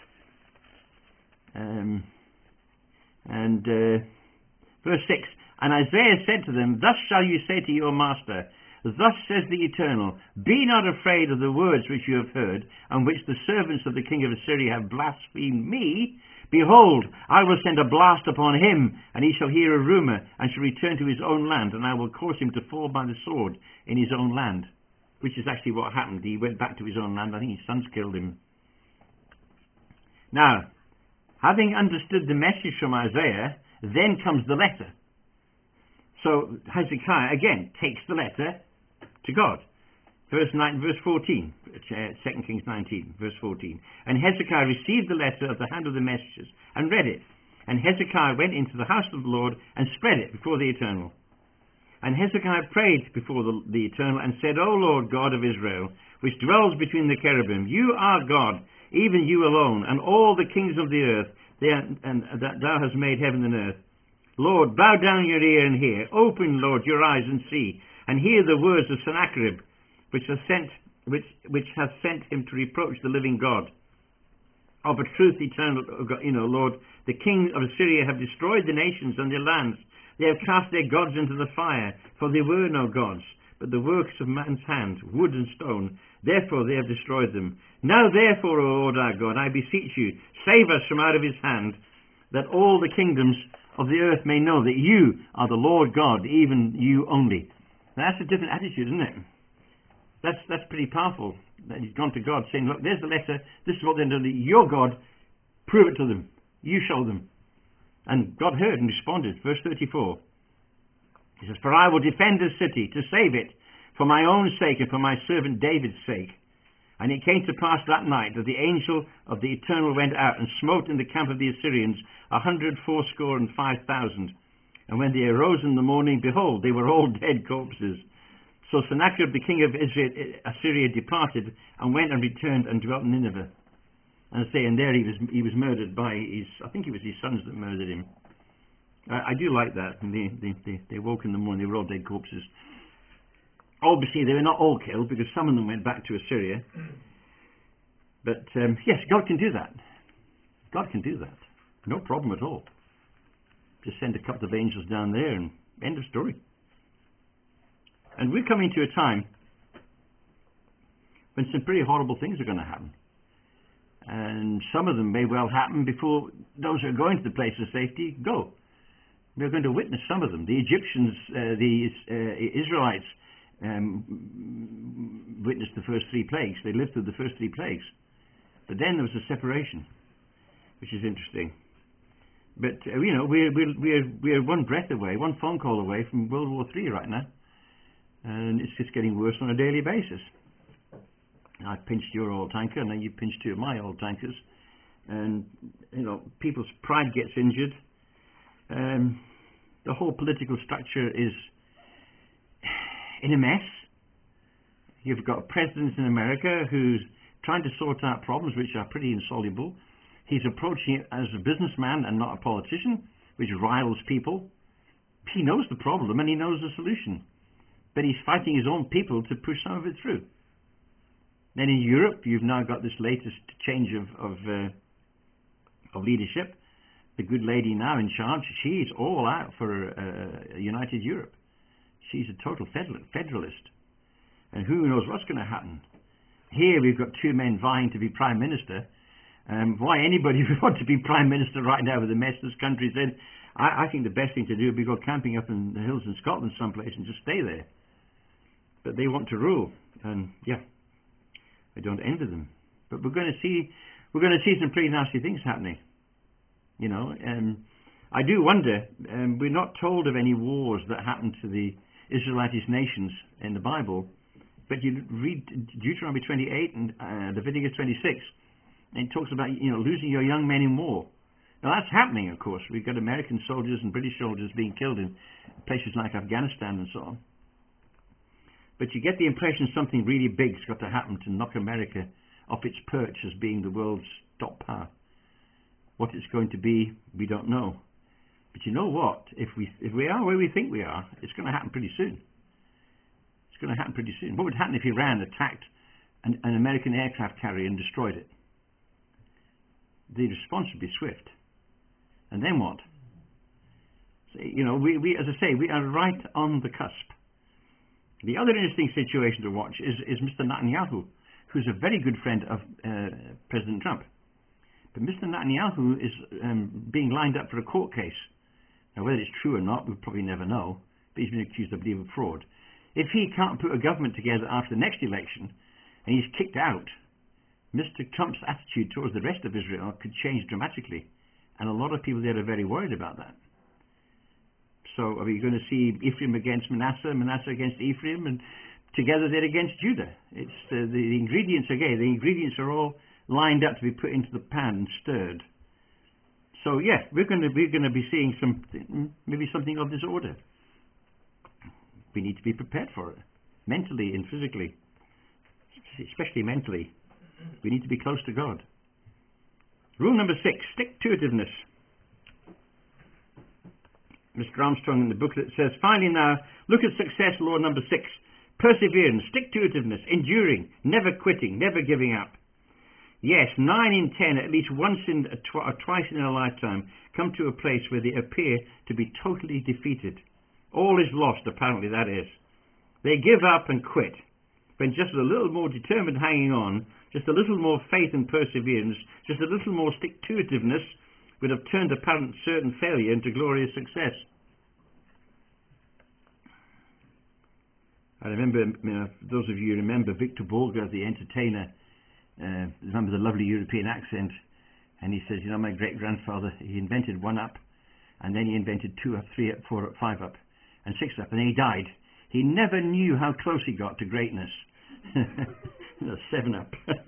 [SPEAKER 1] Um, and uh, verse six. And Isaiah said to them, thus shall you say to your master, thus says the Eternal, be not afraid of the words which you have heard, and which the servants of the king of Assyria have blasphemed me. Behold, I will send a blast upon him, and he shall hear a rumour, and shall return to his own land, and I will cause him to fall by the sword in his own land. Which is actually what happened. He went back to his own land. I think his sons killed him. Now, having understood the message from Isaiah, then comes the letter. So Hezekiah again takes the letter to God. Verse nine, verse fourteen, Second Kings nineteen, verse fourteen. And Hezekiah received the letter of the hand of the messengers and read it. And Hezekiah went into the house of the Lord and spread it before the Eternal. And Hezekiah prayed before the, the Eternal and said, O Lord God of Israel, which dwells between the cherubim, you are God, even you alone, and all the kings of the earth, they are, and that thou hast made heaven and earth. Lord, bow down your ear and hear. Open, Lord, your eyes and see, and hear the words of Sennacherib, which has sent, which, which hath sent him to reproach the living God. Of a truth eternal, you know, Lord, the kings of Assyria have destroyed the nations and their lands. They have cast their gods into the fire, for there were no gods, but the works of man's hand, wood and stone. Therefore they have destroyed them. Now therefore, O Lord our God, I beseech you, save us from out of his hand, that all the kingdoms of the earth may know that you are the Lord God, even you only. Now that's a different attitude, isn't it? That's that's pretty powerful. That he's gone to God saying, look, there's the letter, this is what they're doing. You're God, prove it to them. You show them. And God heard and responded. Verse thirty-four. He says, for I will defend this city to save it for my own sake and for my servant David's sake. And it came to pass that night that the angel of the Eternal went out and smote in the camp of the Assyrians a hundred fourscore and five thousand. And when they arose in the morning, behold, they were all dead corpses. So Sennacherib, the king of Israel, Assyria, departed and went and returned and dwelt in Nineveh. And I say, and there he was he was murdered by his, I think it was his sons that murdered him. I, I do like that. And they, they, they, they woke in the morning, they were all dead corpses. Obviously, they were not all killed because some of them went back to Assyria. But um, yes, God can do that. God can do that. No problem at all. Just send a couple of angels down there and end of story. And we're coming to a time when some pretty horrible things are going to happen. And some of them may well happen before those who are going to the place of safety go. We're going to witness some of them. The Egyptians, uh, the uh, Israelites, um, witnessed the first three plagues. They lived through the first three plagues. But then there was a separation, which is interesting. But, uh, you know, we're, we're, we're, we're one breath away, one phone call away from World War Three right now. And it's just getting worse on a daily basis. I pinched your oil tanker, and then you pinched two of my oil tankers. And, you know, people's pride gets injured. Um, the whole political structure is in a mess. You've got a president in America who's trying to sort out problems which are pretty insoluble. He's approaching it as a businessman and not a politician, which riles people. He knows the problem and he knows the solution. but he's fighting his own people to push some of it through. Then in Europe, you've now got this latest change of of, uh, of leadership. The good lady now in charge, she's all out for uh, a united Europe. She's a total federalist. And who knows what's going to happen. Here we've got two men vying to be Prime Minister. Um, why anybody would want to be Prime Minister right now with the mess this country's in, I, I think the best thing to do would be go camping up in the hills in Scotland someplace and just stay there. But they want to rule. And yeah, I don't envy them. But we're going to see, we're going to see some pretty nasty things happening. You know, um, I do wonder, um, we're not told of any wars that happened to the Israelitish nations in the Bible, but you read Deuteronomy twenty-eight and uh, Leviticus twenty-six, and it talks about, you know, losing your young men in war. Now that's happening, of course. We've got American soldiers and British soldiers being killed in places like Afghanistan and so on. But you get the impression something really big's got to happen to knock America off its perch as being the world's top power. What it's going to be, we don't know. But you know what? If we if we are where we think we are, it's going to happen pretty soon. It's going to happen pretty soon. What would happen if Iran attacked an, an American aircraft carrier and destroyed it? The response would be swift. And then what? So, you know, we, we, as I say, we are right on the cusp. The other interesting situation to watch is, is Mister Netanyahu, who's a very good friend of uh, President Trump. But Mister Netanyahu is um, being lined up for a court case. Now, whether it's true or not, we'll probably never know. But he's been accused, I believe, of fraud. If he can't put a government together after the next election, and he's kicked out, Mister Trump's attitude towards the rest of Israel could change dramatically. And a lot of people there are very worried about that. So are we going to see Ephraim against Manasseh, Manasseh against Ephraim, and together they're against Judah? It's uh, the, the ingredients are okay. The ingredients are all lined up to be put into the pan and stirred. So yeah, we're going to we're going to be seeing some maybe something of this order. We need to be prepared for it, mentally and physically, especially mentally. We need to be close to God. Rule number six: stick-to-itiveness. Mister Armstrong in the booklet says, finally now, look at success law number six. Perseverance, stick-to-itiveness, enduring, never quitting, never giving up. Yes, nine in ten, at least once in a tw- or twice in a lifetime, come to a place where they appear to be totally defeated. All is lost, apparently, that is. They give up and quit. When just a little more determined hanging on, just a little more faith and perseverance, just a little more stick-to-itiveness, would have turned apparent certain failure into glorious success. I remember, you know, those of you who remember Victor Borge, the entertainer, uh, remember the lovely European accent, and he says, you know, my great-grandfather, he invented one up, and then he invented two up, three up, four up, five up, and six up, and then he died. He never knew how close he got to greatness. Seven up.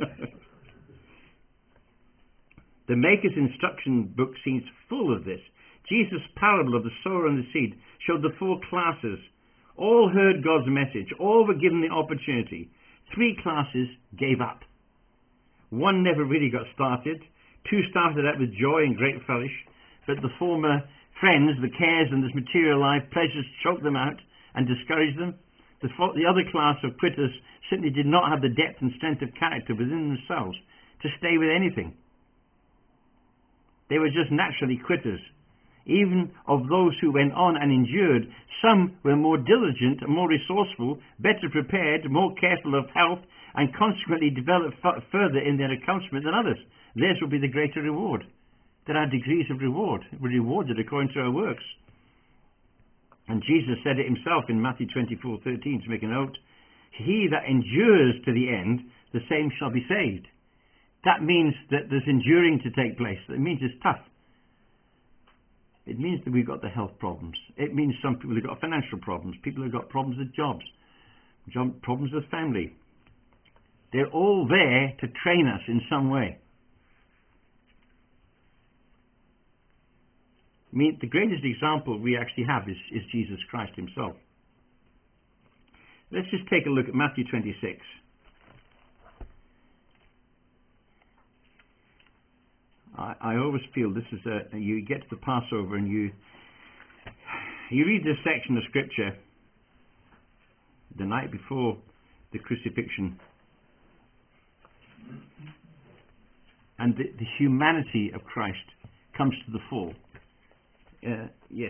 [SPEAKER 1] The Maker's instruction book seems full of this. Jesus' parable of the sower and the seed showed the four classes. All heard God's message. All were given the opportunity. Three classes gave up. One never really got started. Two started out with joy and great flourish. But the former friends, the cares and this material life, pleasures choked them out and discouraged them. The, the other class of quitters simply did not have the depth and strength of character within themselves to stay with anything. They were just naturally quitters. Even of those who went on and endured, some were more diligent, more resourceful, better prepared, more careful of health, and consequently developed f- further in their accomplishment than others. Theirs will be the greater reward. There are degrees of reward. We're rewarded according to our works. And Jesus said it himself in Matthew twenty-four thirteen, to make a note, he that endures to the end, the same shall be saved. That means that there's enduring to take place. It means it's tough. It means that we've got the health problems. It means some people have got financial problems. People have got problems with jobs, job, problems with family. They're all there to train us in some way. I mean, the greatest example we actually have is, is Jesus Christ himself. Let's just take a look at Matthew twenty-six. I, I always feel this is a, you get to the Passover and you you read this section of Scripture the night before the crucifixion. And the, the humanity of Christ comes to the fore. Uh, yes,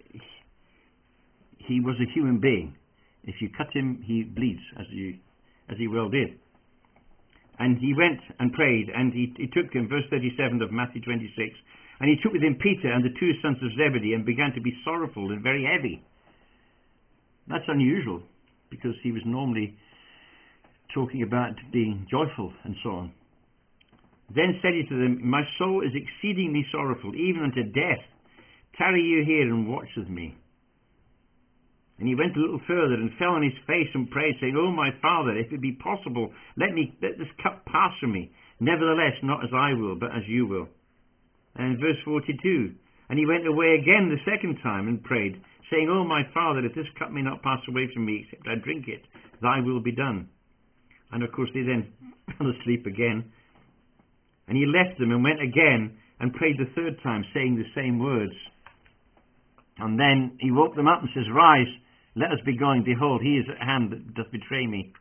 [SPEAKER 1] he was a human being. If you cut him, he bleeds, as you, as he well did. And he went and prayed, and he, he took him, verse thirty-seven of Matthew twenty-six, and he took with him Peter and the two sons of Zebedee, and began to be sorrowful and very heavy. That's unusual, because he was normally talking about being joyful and so on. Then said he to them, my soul is exceedingly sorrowful, even unto death. Tarry you here and watch with me. And he went a little further and fell on his face and prayed, saying, O my Father, if it be possible, let me let this cup pass from me. Nevertheless, not as I will, but as you will. And verse forty-two, and he went away again the second time and prayed, saying, O my Father, if this cup may not pass away from me, except I drink it, thy will be done. And of course they then fell asleep again. And he left them and went again and prayed the third time, saying the same words. And then he woke them up and says, Rise, let us be going. Behold, he is at hand that doth betray me.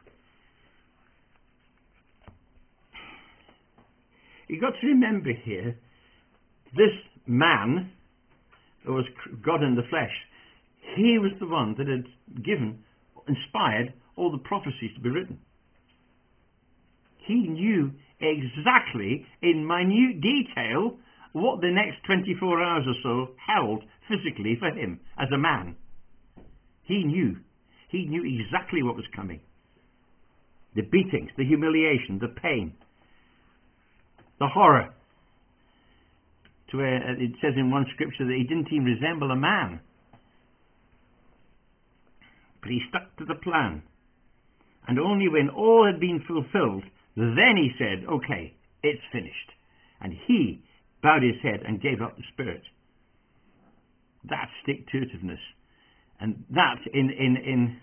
[SPEAKER 1] You've got to remember here, this man, who was God in the flesh, he was the one that had given, inspired all the prophecies to be written. He knew exactly, in minute detail, what the next twenty-four hours or so held physically for him as a man. He knew. He knew exactly what was coming. The beatings, the humiliation, the pain, the horror. To where it says in one scripture that he didn't even resemble a man. But he stuck to the plan. And only when all had been fulfilled, then he said, okay, it's finished. And he bowed his head and gave up the spirit. That's stick-to-itiveness. And that, in, in, in,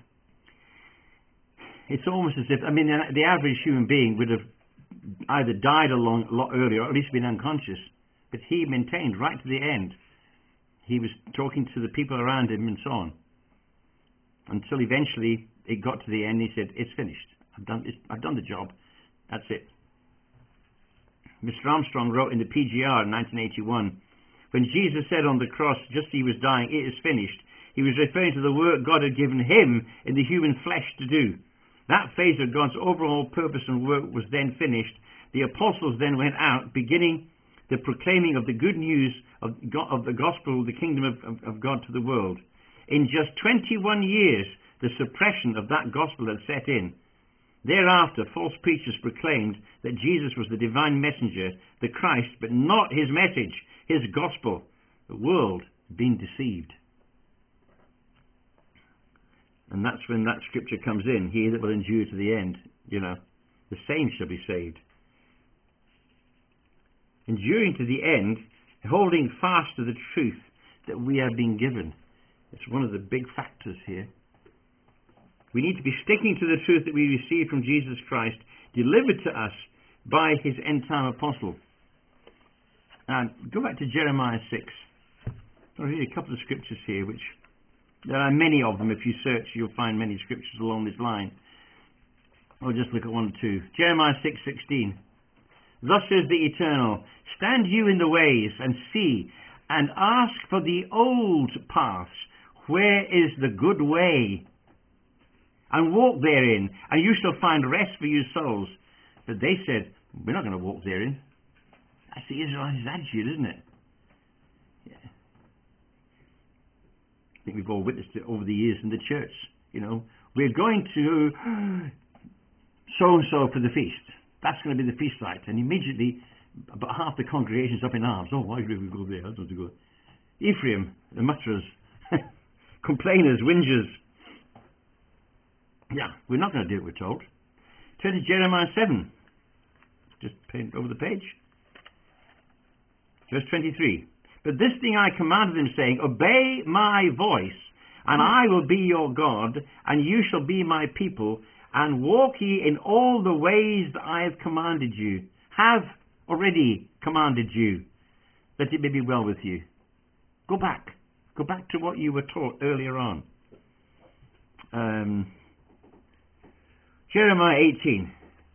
[SPEAKER 1] it's almost as if, I mean, the average human being would have either died a, long, a lot earlier or at least been unconscious. But he maintained right to the end. He was talking to the people around him and so on. Until eventually it got to the end, he said, it's finished. I've done, it's, I've done the job. That's it. Mister Armstrong wrote in the P G R in nineteen eighty-one, when Jesus said on the cross, just as he was dying, it is finished, he was referring to the work God had given him in the human flesh to do. That phase of God's overall purpose and work was then finished. The apostles then went out, beginning the proclaiming of the good news of, God, of the gospel of the kingdom of, of, of God to the world. In just twenty-one years, the suppression of that gospel had set in. Thereafter, false preachers proclaimed that Jesus was the divine messenger, the Christ, but not his message, his gospel. The world had been deceived. And that's when that scripture comes in, he that will endure to the end, you know, the same shall be saved. Enduring to the end, holding fast to the truth that we have been given. It's one of the big factors here. We need to be sticking to the truth that we received from Jesus Christ, delivered to us by his end-time apostle. And go back to Jeremiah six. I'll read a couple of scriptures here, which there are many of them. If you search, you'll find many scriptures along this line. I'll just look at one or two. Jeremiah six sixteen. Thus says the Eternal, stand you in the ways and see, and ask for the old paths, where is the good way? And walk therein, and you shall find rest for your souls. But they said, we're not going to walk therein. That's the Israelite attitude, isn't it? Yeah. I think we've all witnessed it over the years in the church. You know, we're going to so-and-so for the feast. That's going to be the feast night. And immediately, about half the congregation's up in arms. Oh, why do we go there? I don't want to go. Ephraim, the mutterers, complainers, whingers. Yeah, we're not going to do it, we're told. Turn to Jeremiah seven. Just paint over the page. Verse twenty-three. But this thing I commanded them, saying, obey my voice, and I will be your God, and you shall be my people, and walk ye in all the ways that I have commanded you, have already commanded you, that it may be well with you. Go back. Go back to what you were taught earlier on. Um... Jeremiah eighteen.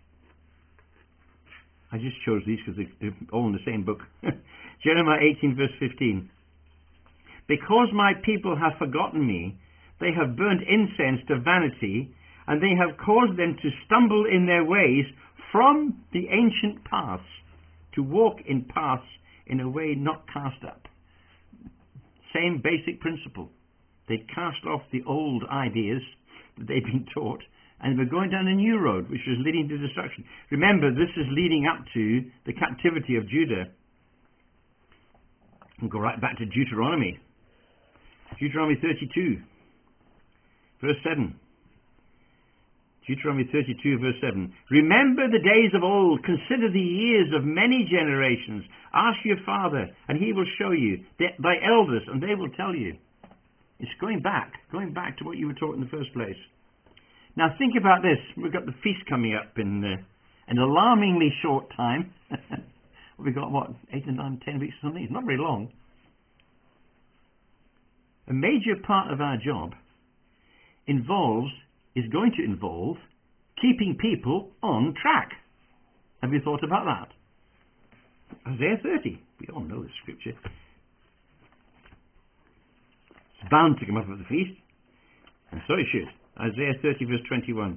[SPEAKER 1] I just chose these because they're all in the same book. Jeremiah eighteen verse fifteen. Because my people have forgotten me, they have burnt incense to vanity, and they have caused them to stumble in their ways from the ancient paths, to walk in paths in a way not cast up. Same basic principle. They cast off the old ideas that they've been taught, and we're going down a new road, which is leading to destruction. Remember, this is leading up to the captivity of Judah. And go right back to Deuteronomy. Deuteronomy thirty-two, verse seven. Deuteronomy thirty-two, verse seven. Remember the days of old. Consider the years of many generations. Ask your father, and he will show you. Thy elders, and they will tell you. It's going back, going back to what you were taught in the first place. Now think about this. We've got the feast coming up in uh, an alarmingly short time. We've got, what, eight or nine, ten weeks or something? It's not very long. A major part of our job involves, is going to involve, keeping people on track. Have you thought about that? Isaiah thirty. We all know the scripture. It's bound to come up at the feast. And so it should. Isaiah thirty verse twenty-one.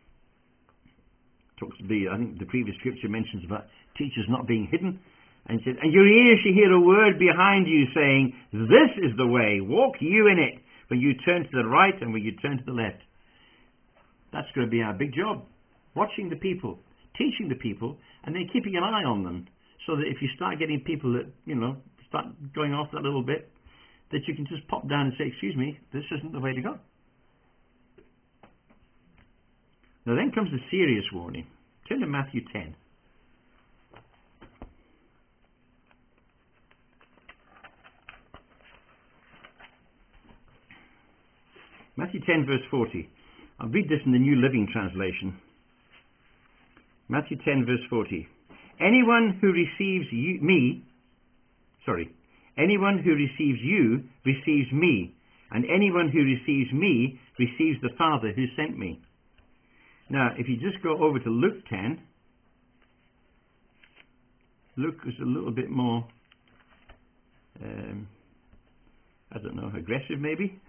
[SPEAKER 1] Talks to be, I think the previous scripture mentions about teachers not being hidden. And said, and your ears shall hear a word behind you saying, this is the way, walk you in it, when you turn to the right and when you turn to the left. That's going to be our big job. Watching the people, teaching the people, and then keeping an eye on them. So that if you start getting people that, you know, start going off that little bit, that you can just pop down and say, excuse me, this isn't the way to go. Now then comes the serious warning. Turn to Matthew ten. Matthew ten verse forty. I'll read this in the New Living Translation. Matthew ten verse forty. Anyone who receives you, me, sorry, anyone who receives you receives me, and anyone who receives me receives the Father who sent me. Now, if you just go over to Luke ten, Luke is a little bit more, um, I don't know, aggressive maybe?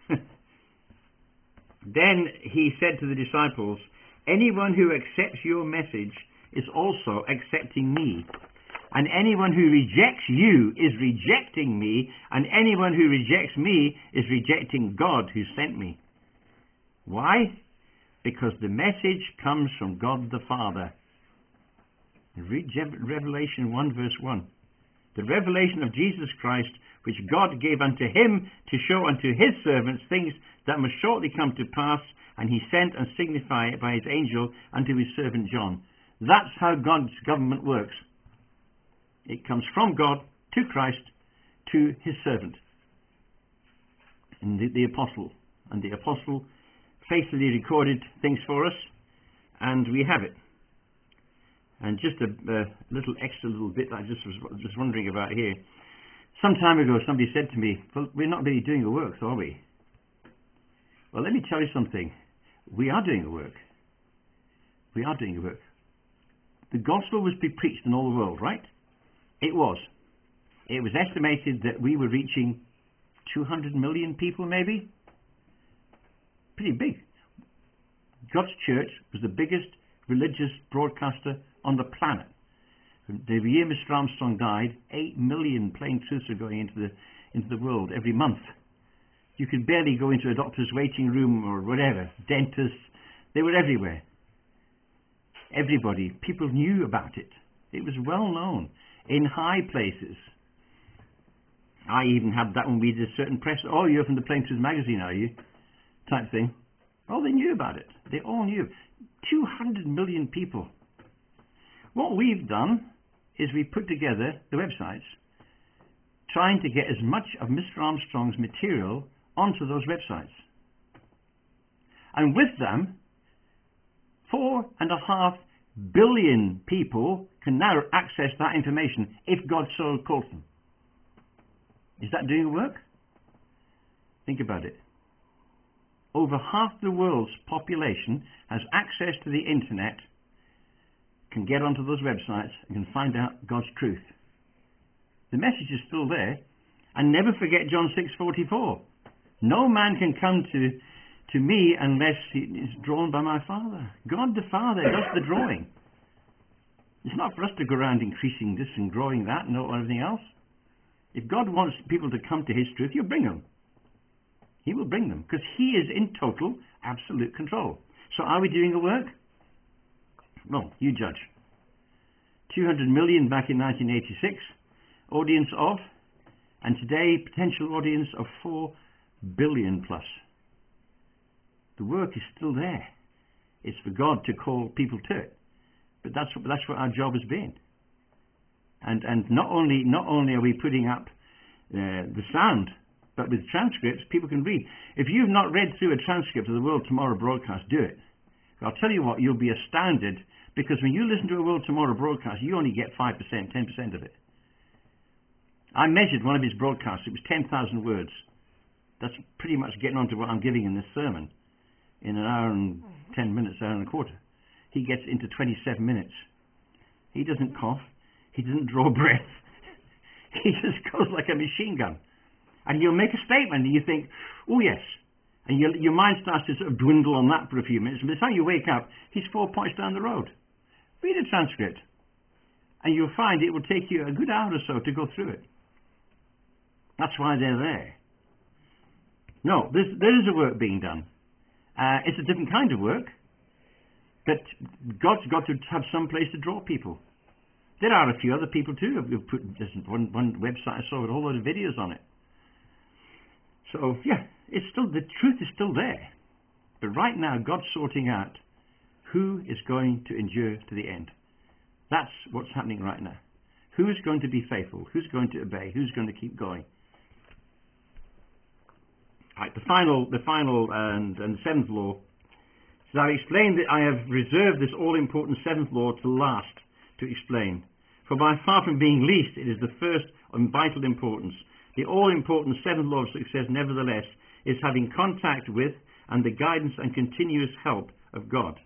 [SPEAKER 1] Then he said to the disciples, anyone who accepts your message is also accepting me. And anyone who rejects you is rejecting me. And anyone who rejects me is rejecting God who sent me. Why? Because the message comes from God the Father. Read Revelation one verse one. The revelation of Jesus Christ, which God gave unto him to show unto his servants things that must shortly come to pass, and he sent and signified it by his angel unto his servant John. That's how God's government works. It comes from God to Christ to his servant, and the, the apostle. And the apostle faithfully recorded things for us, and we have it. And just a, a little extra little bit I just was just wondering about here. Some time ago somebody said to me, well, we're not really doing the work, are we? Well, let me tell you something. We are doing the work. We are doing the work. The gospel was to be preached in all the world, right? It was. It was estimated that we were reaching two hundred million people, maybe. Pretty big. God's church was the biggest religious broadcaster on the planet. The year Mister Armstrong died, eight million plain truths were going into the into the world every month. You could barely go into a doctor's waiting room or whatever. Dentists, they were everywhere. Everybody, people knew about it. It was well known in high places. I even had that when we did a certain press. Oh, you're from the Plain Truth magazine, are you? Type thing. Oh, they knew about it. They all knew. two hundred million people. What we've done is we put together the websites trying to get as much of Mister Armstrong's material onto those websites. And with them, four and a half billion people can now access that information if God so calls them. Is that doing the work? Think about it. over half the world's population has access to the internet, can get onto those websites and can find out God's truth. The message is still there. And never forget John six forty-four. No man can come to, to me unless he is drawn by my Father. God the Father does the drawing. It's not for us to go around increasing this and growing that and everything else. If God wants people to come to his truth, he'll bring them. He will bring them because he is in total, absolute control. So are we doing the work? Well, you judge. two hundred million back in nineteen eighty-six, audience of, and today potential audience of four billion plus. The work is still there. It's for God to call people to it. But that's what, that's what our job has been. And and not only not only are we putting up uh, the sound, but with transcripts, people can read. If you've not read through a transcript of the World Tomorrow broadcast, do it. I'll tell you what, you'll be astounded, because when you listen to a World Tomorrow broadcast, you only get five percent, ten percent of it. I measured one of his broadcasts. It was ten thousand words. That's pretty much getting on to what I'm giving in this sermon in an hour and ten minutes, hour and a quarter. He gets into twenty-seven minutes. He doesn't cough. He doesn't draw breath. He just goes like a machine gun. And you'll make a statement and you think, oh yes. And your, your mind starts to sort of dwindle on that for a few minutes. And by the time you wake up, he's four points down the road. Read a transcript. And you'll find it will take you a good hour or so to go through it. That's why they're there. No, there's, there is a work being done. Uh, it's a different kind of work. But God's got to have some place to draw people. There are a few other people too. We've put there's one, one website I saw with a whole lot of videos on it. So yeah, it's still, the truth is still there. But right now, God's sorting out who is going to endure to the end. That's what's happening right now. Who's going to be faithful? Who's going to obey? Who's going to keep going? Right, the final, the final and, and seventh law. So I've explained that I have reserved this all-important seventh law to last to explain. For by far from being least, it is the first of vital importance. The all-important seventh law of success, nevertheless, is having contact with and the guidance and continuous help of God.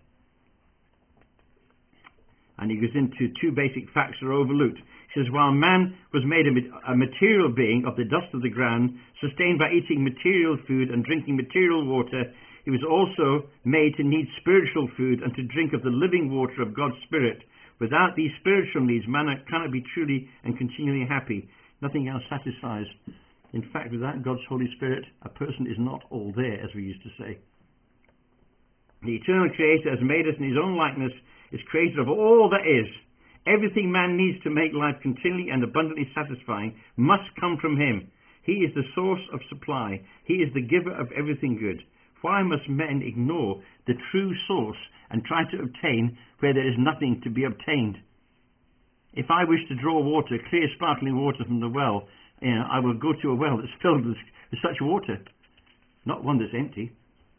[SPEAKER 1] And he goes into two basic facts that are overlooked. He says, while man was made a material being of the dust of the ground, sustained by eating material food and drinking material water, he was also made to need spiritual food and to drink of the living water of God's Spirit. Without these spiritual needs, man cannot be truly and continually happy. Nothing else satisfies. In fact, without God's Holy Spirit, a person is not all there, as we used to say. The eternal Creator has made us in his own likeness, is creator of all that is. Everything man needs to make life continually and abundantly satisfying must come from him. He is the source of supply. He is the giver of everything good. Why must men ignore the true source and try to obtain where there is nothing to be obtained? If I wish to draw water, clear sparkling water from the well, you know, I will go to a well that's filled with, with such water, not one that's empty.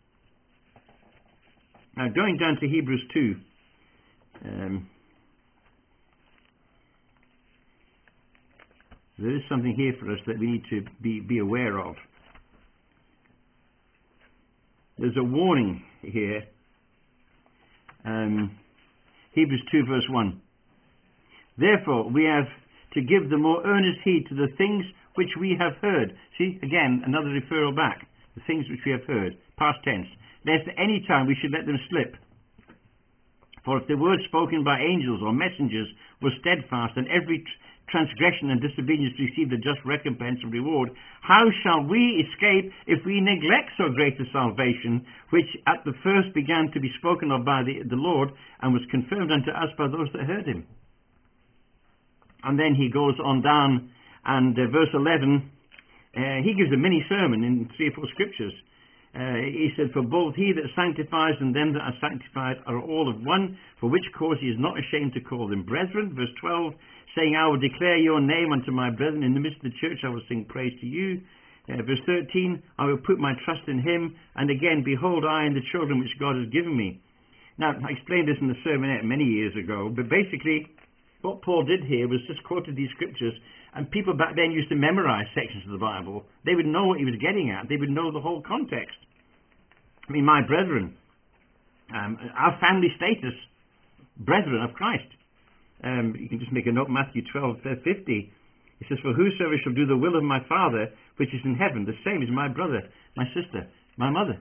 [SPEAKER 1] Now, going down to Hebrews two, um, there is something here for us that we need to be, be aware of. There's a warning here. Um, Hebrews two verse one. Therefore, we have to give the more earnest heed to the things which we have heard. See, again, another referral back. The things which we have heard. Past tense. Lest at any time we should let them slip. For if the word spoken by angels or messengers was steadfast, and every tr- transgression and disobedience received a just recompense and reward, how shall we escape if we neglect so great a salvation, which at the first began to be spoken of by the, the Lord, and was confirmed unto us by those that heard him? And then he goes on down, and uh, verse eleven, uh, he gives a mini sermon in three or four scriptures. Uh, he said, for both he that sanctifies and them that are sanctified are all of one, for which cause he is not ashamed to call them brethren. Verse twelve, saying, I will declare your name unto my brethren. In the midst of the church I will sing praise to you. Uh, verse thirteen, I will put my trust in him. And again, behold, I and the children which God has given me. Now, I explained this in the sermonette many years ago, but basically what Paul did here was just quoted these scriptures, and people back then used to memorize sections of the Bible. They would know what he was getting at. They would know the whole context. I mean, my brethren, um, our family status, brethren of Christ. Um, you can just make a note, Matthew twelve, fifty. It says, for whosoever shall do the will of my Father, which is in heaven, the same is my brother, my sister, my mother.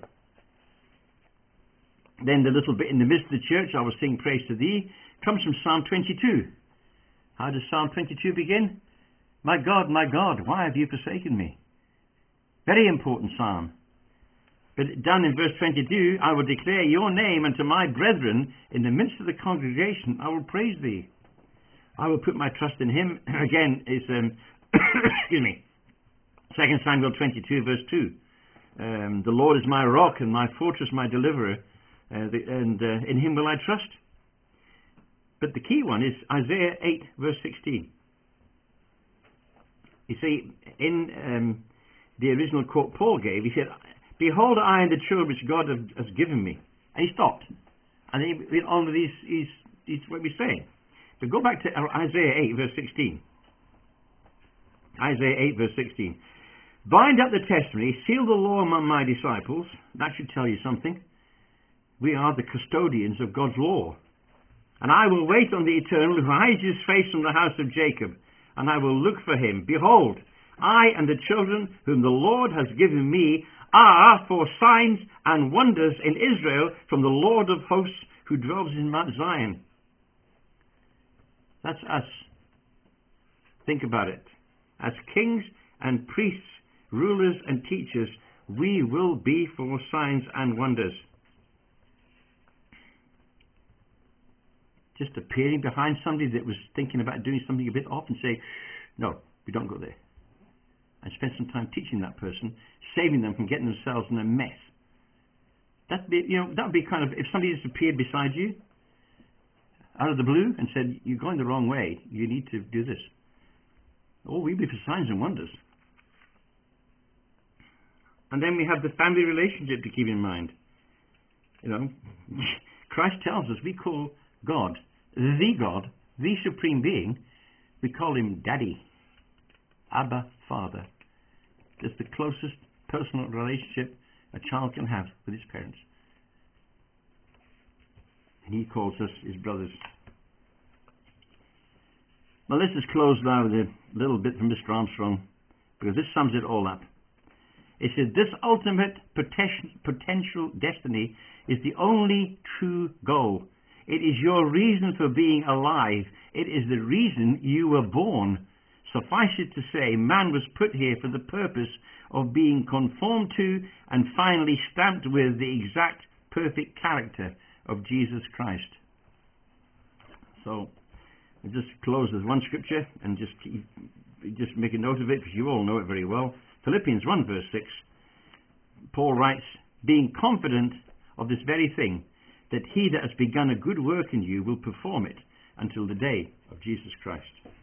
[SPEAKER 1] Then the little bit in the midst of the church, I will sing praise to thee, comes from Psalm twenty-two. How does Psalm twenty-two begin? My God, my God, why have you forsaken me? Very important psalm. But down in verse twenty-two, I will declare your name unto my brethren in the midst of the congregation. I will praise thee. I will put my trust in him. Again, is um, excuse me, Second Samuel twenty-two, verse two. Um, the Lord is my rock and my fortress, my deliverer, uh, the, and uh, in him will I trust. But the key one is Isaiah eight, verse sixteen. You see, in um, the original quote Paul gave, he said, behold, I am the children which God has given me. And he stopped. And he went on with these, these, these what we're saying. But go back to Isaiah eight, verse sixteen. Isaiah eight, verse sixteen. Bind up the testimony, seal the law among my disciples. That should tell you something. We are the custodians of God's law. And I will wait on the Eternal, who hides his face from the house of Jacob, and I will look for him. Behold, I and the children whom the Lord has given me are for signs and wonders in Israel from the Lord of hosts who dwells in Mount Zion. That's us. Think about it. As kings and priests, rulers and teachers, we will be for signs and wonders. Just appearing behind somebody that was thinking about doing something a bit off and say, no, we don't go there. And spend some time teaching that person, saving them from getting themselves in a mess. That'd be, you know, that would be kind of, if somebody just appeared beside you out of the blue and said, you're going the wrong way, you need to do this. Oh, we'd be for signs and wonders. And then we have the family relationship to keep in mind. You know, Christ tells us we call God, the God, the supreme being, we call him Daddy, Abba, Father. It's the closest personal relationship a child can have with his parents. And he calls us his brothers. Well, let's just close now with a little bit from Mister Armstrong, because this sums it all up. It says, this ultimate potential destiny is the only true goal. It is your reason for being alive. It is the reason you were born. Suffice it to say, man was put here for the purpose of being conformed to and finally stamped with the exact perfect character of Jesus Christ. So, I'll just close with one scripture and just keep, just make a note of it, because you all know it very well. Philippians one, verse six. Paul writes, being confident of this very thing, that he that has begun a good work in you will perform it until the day of Jesus Christ.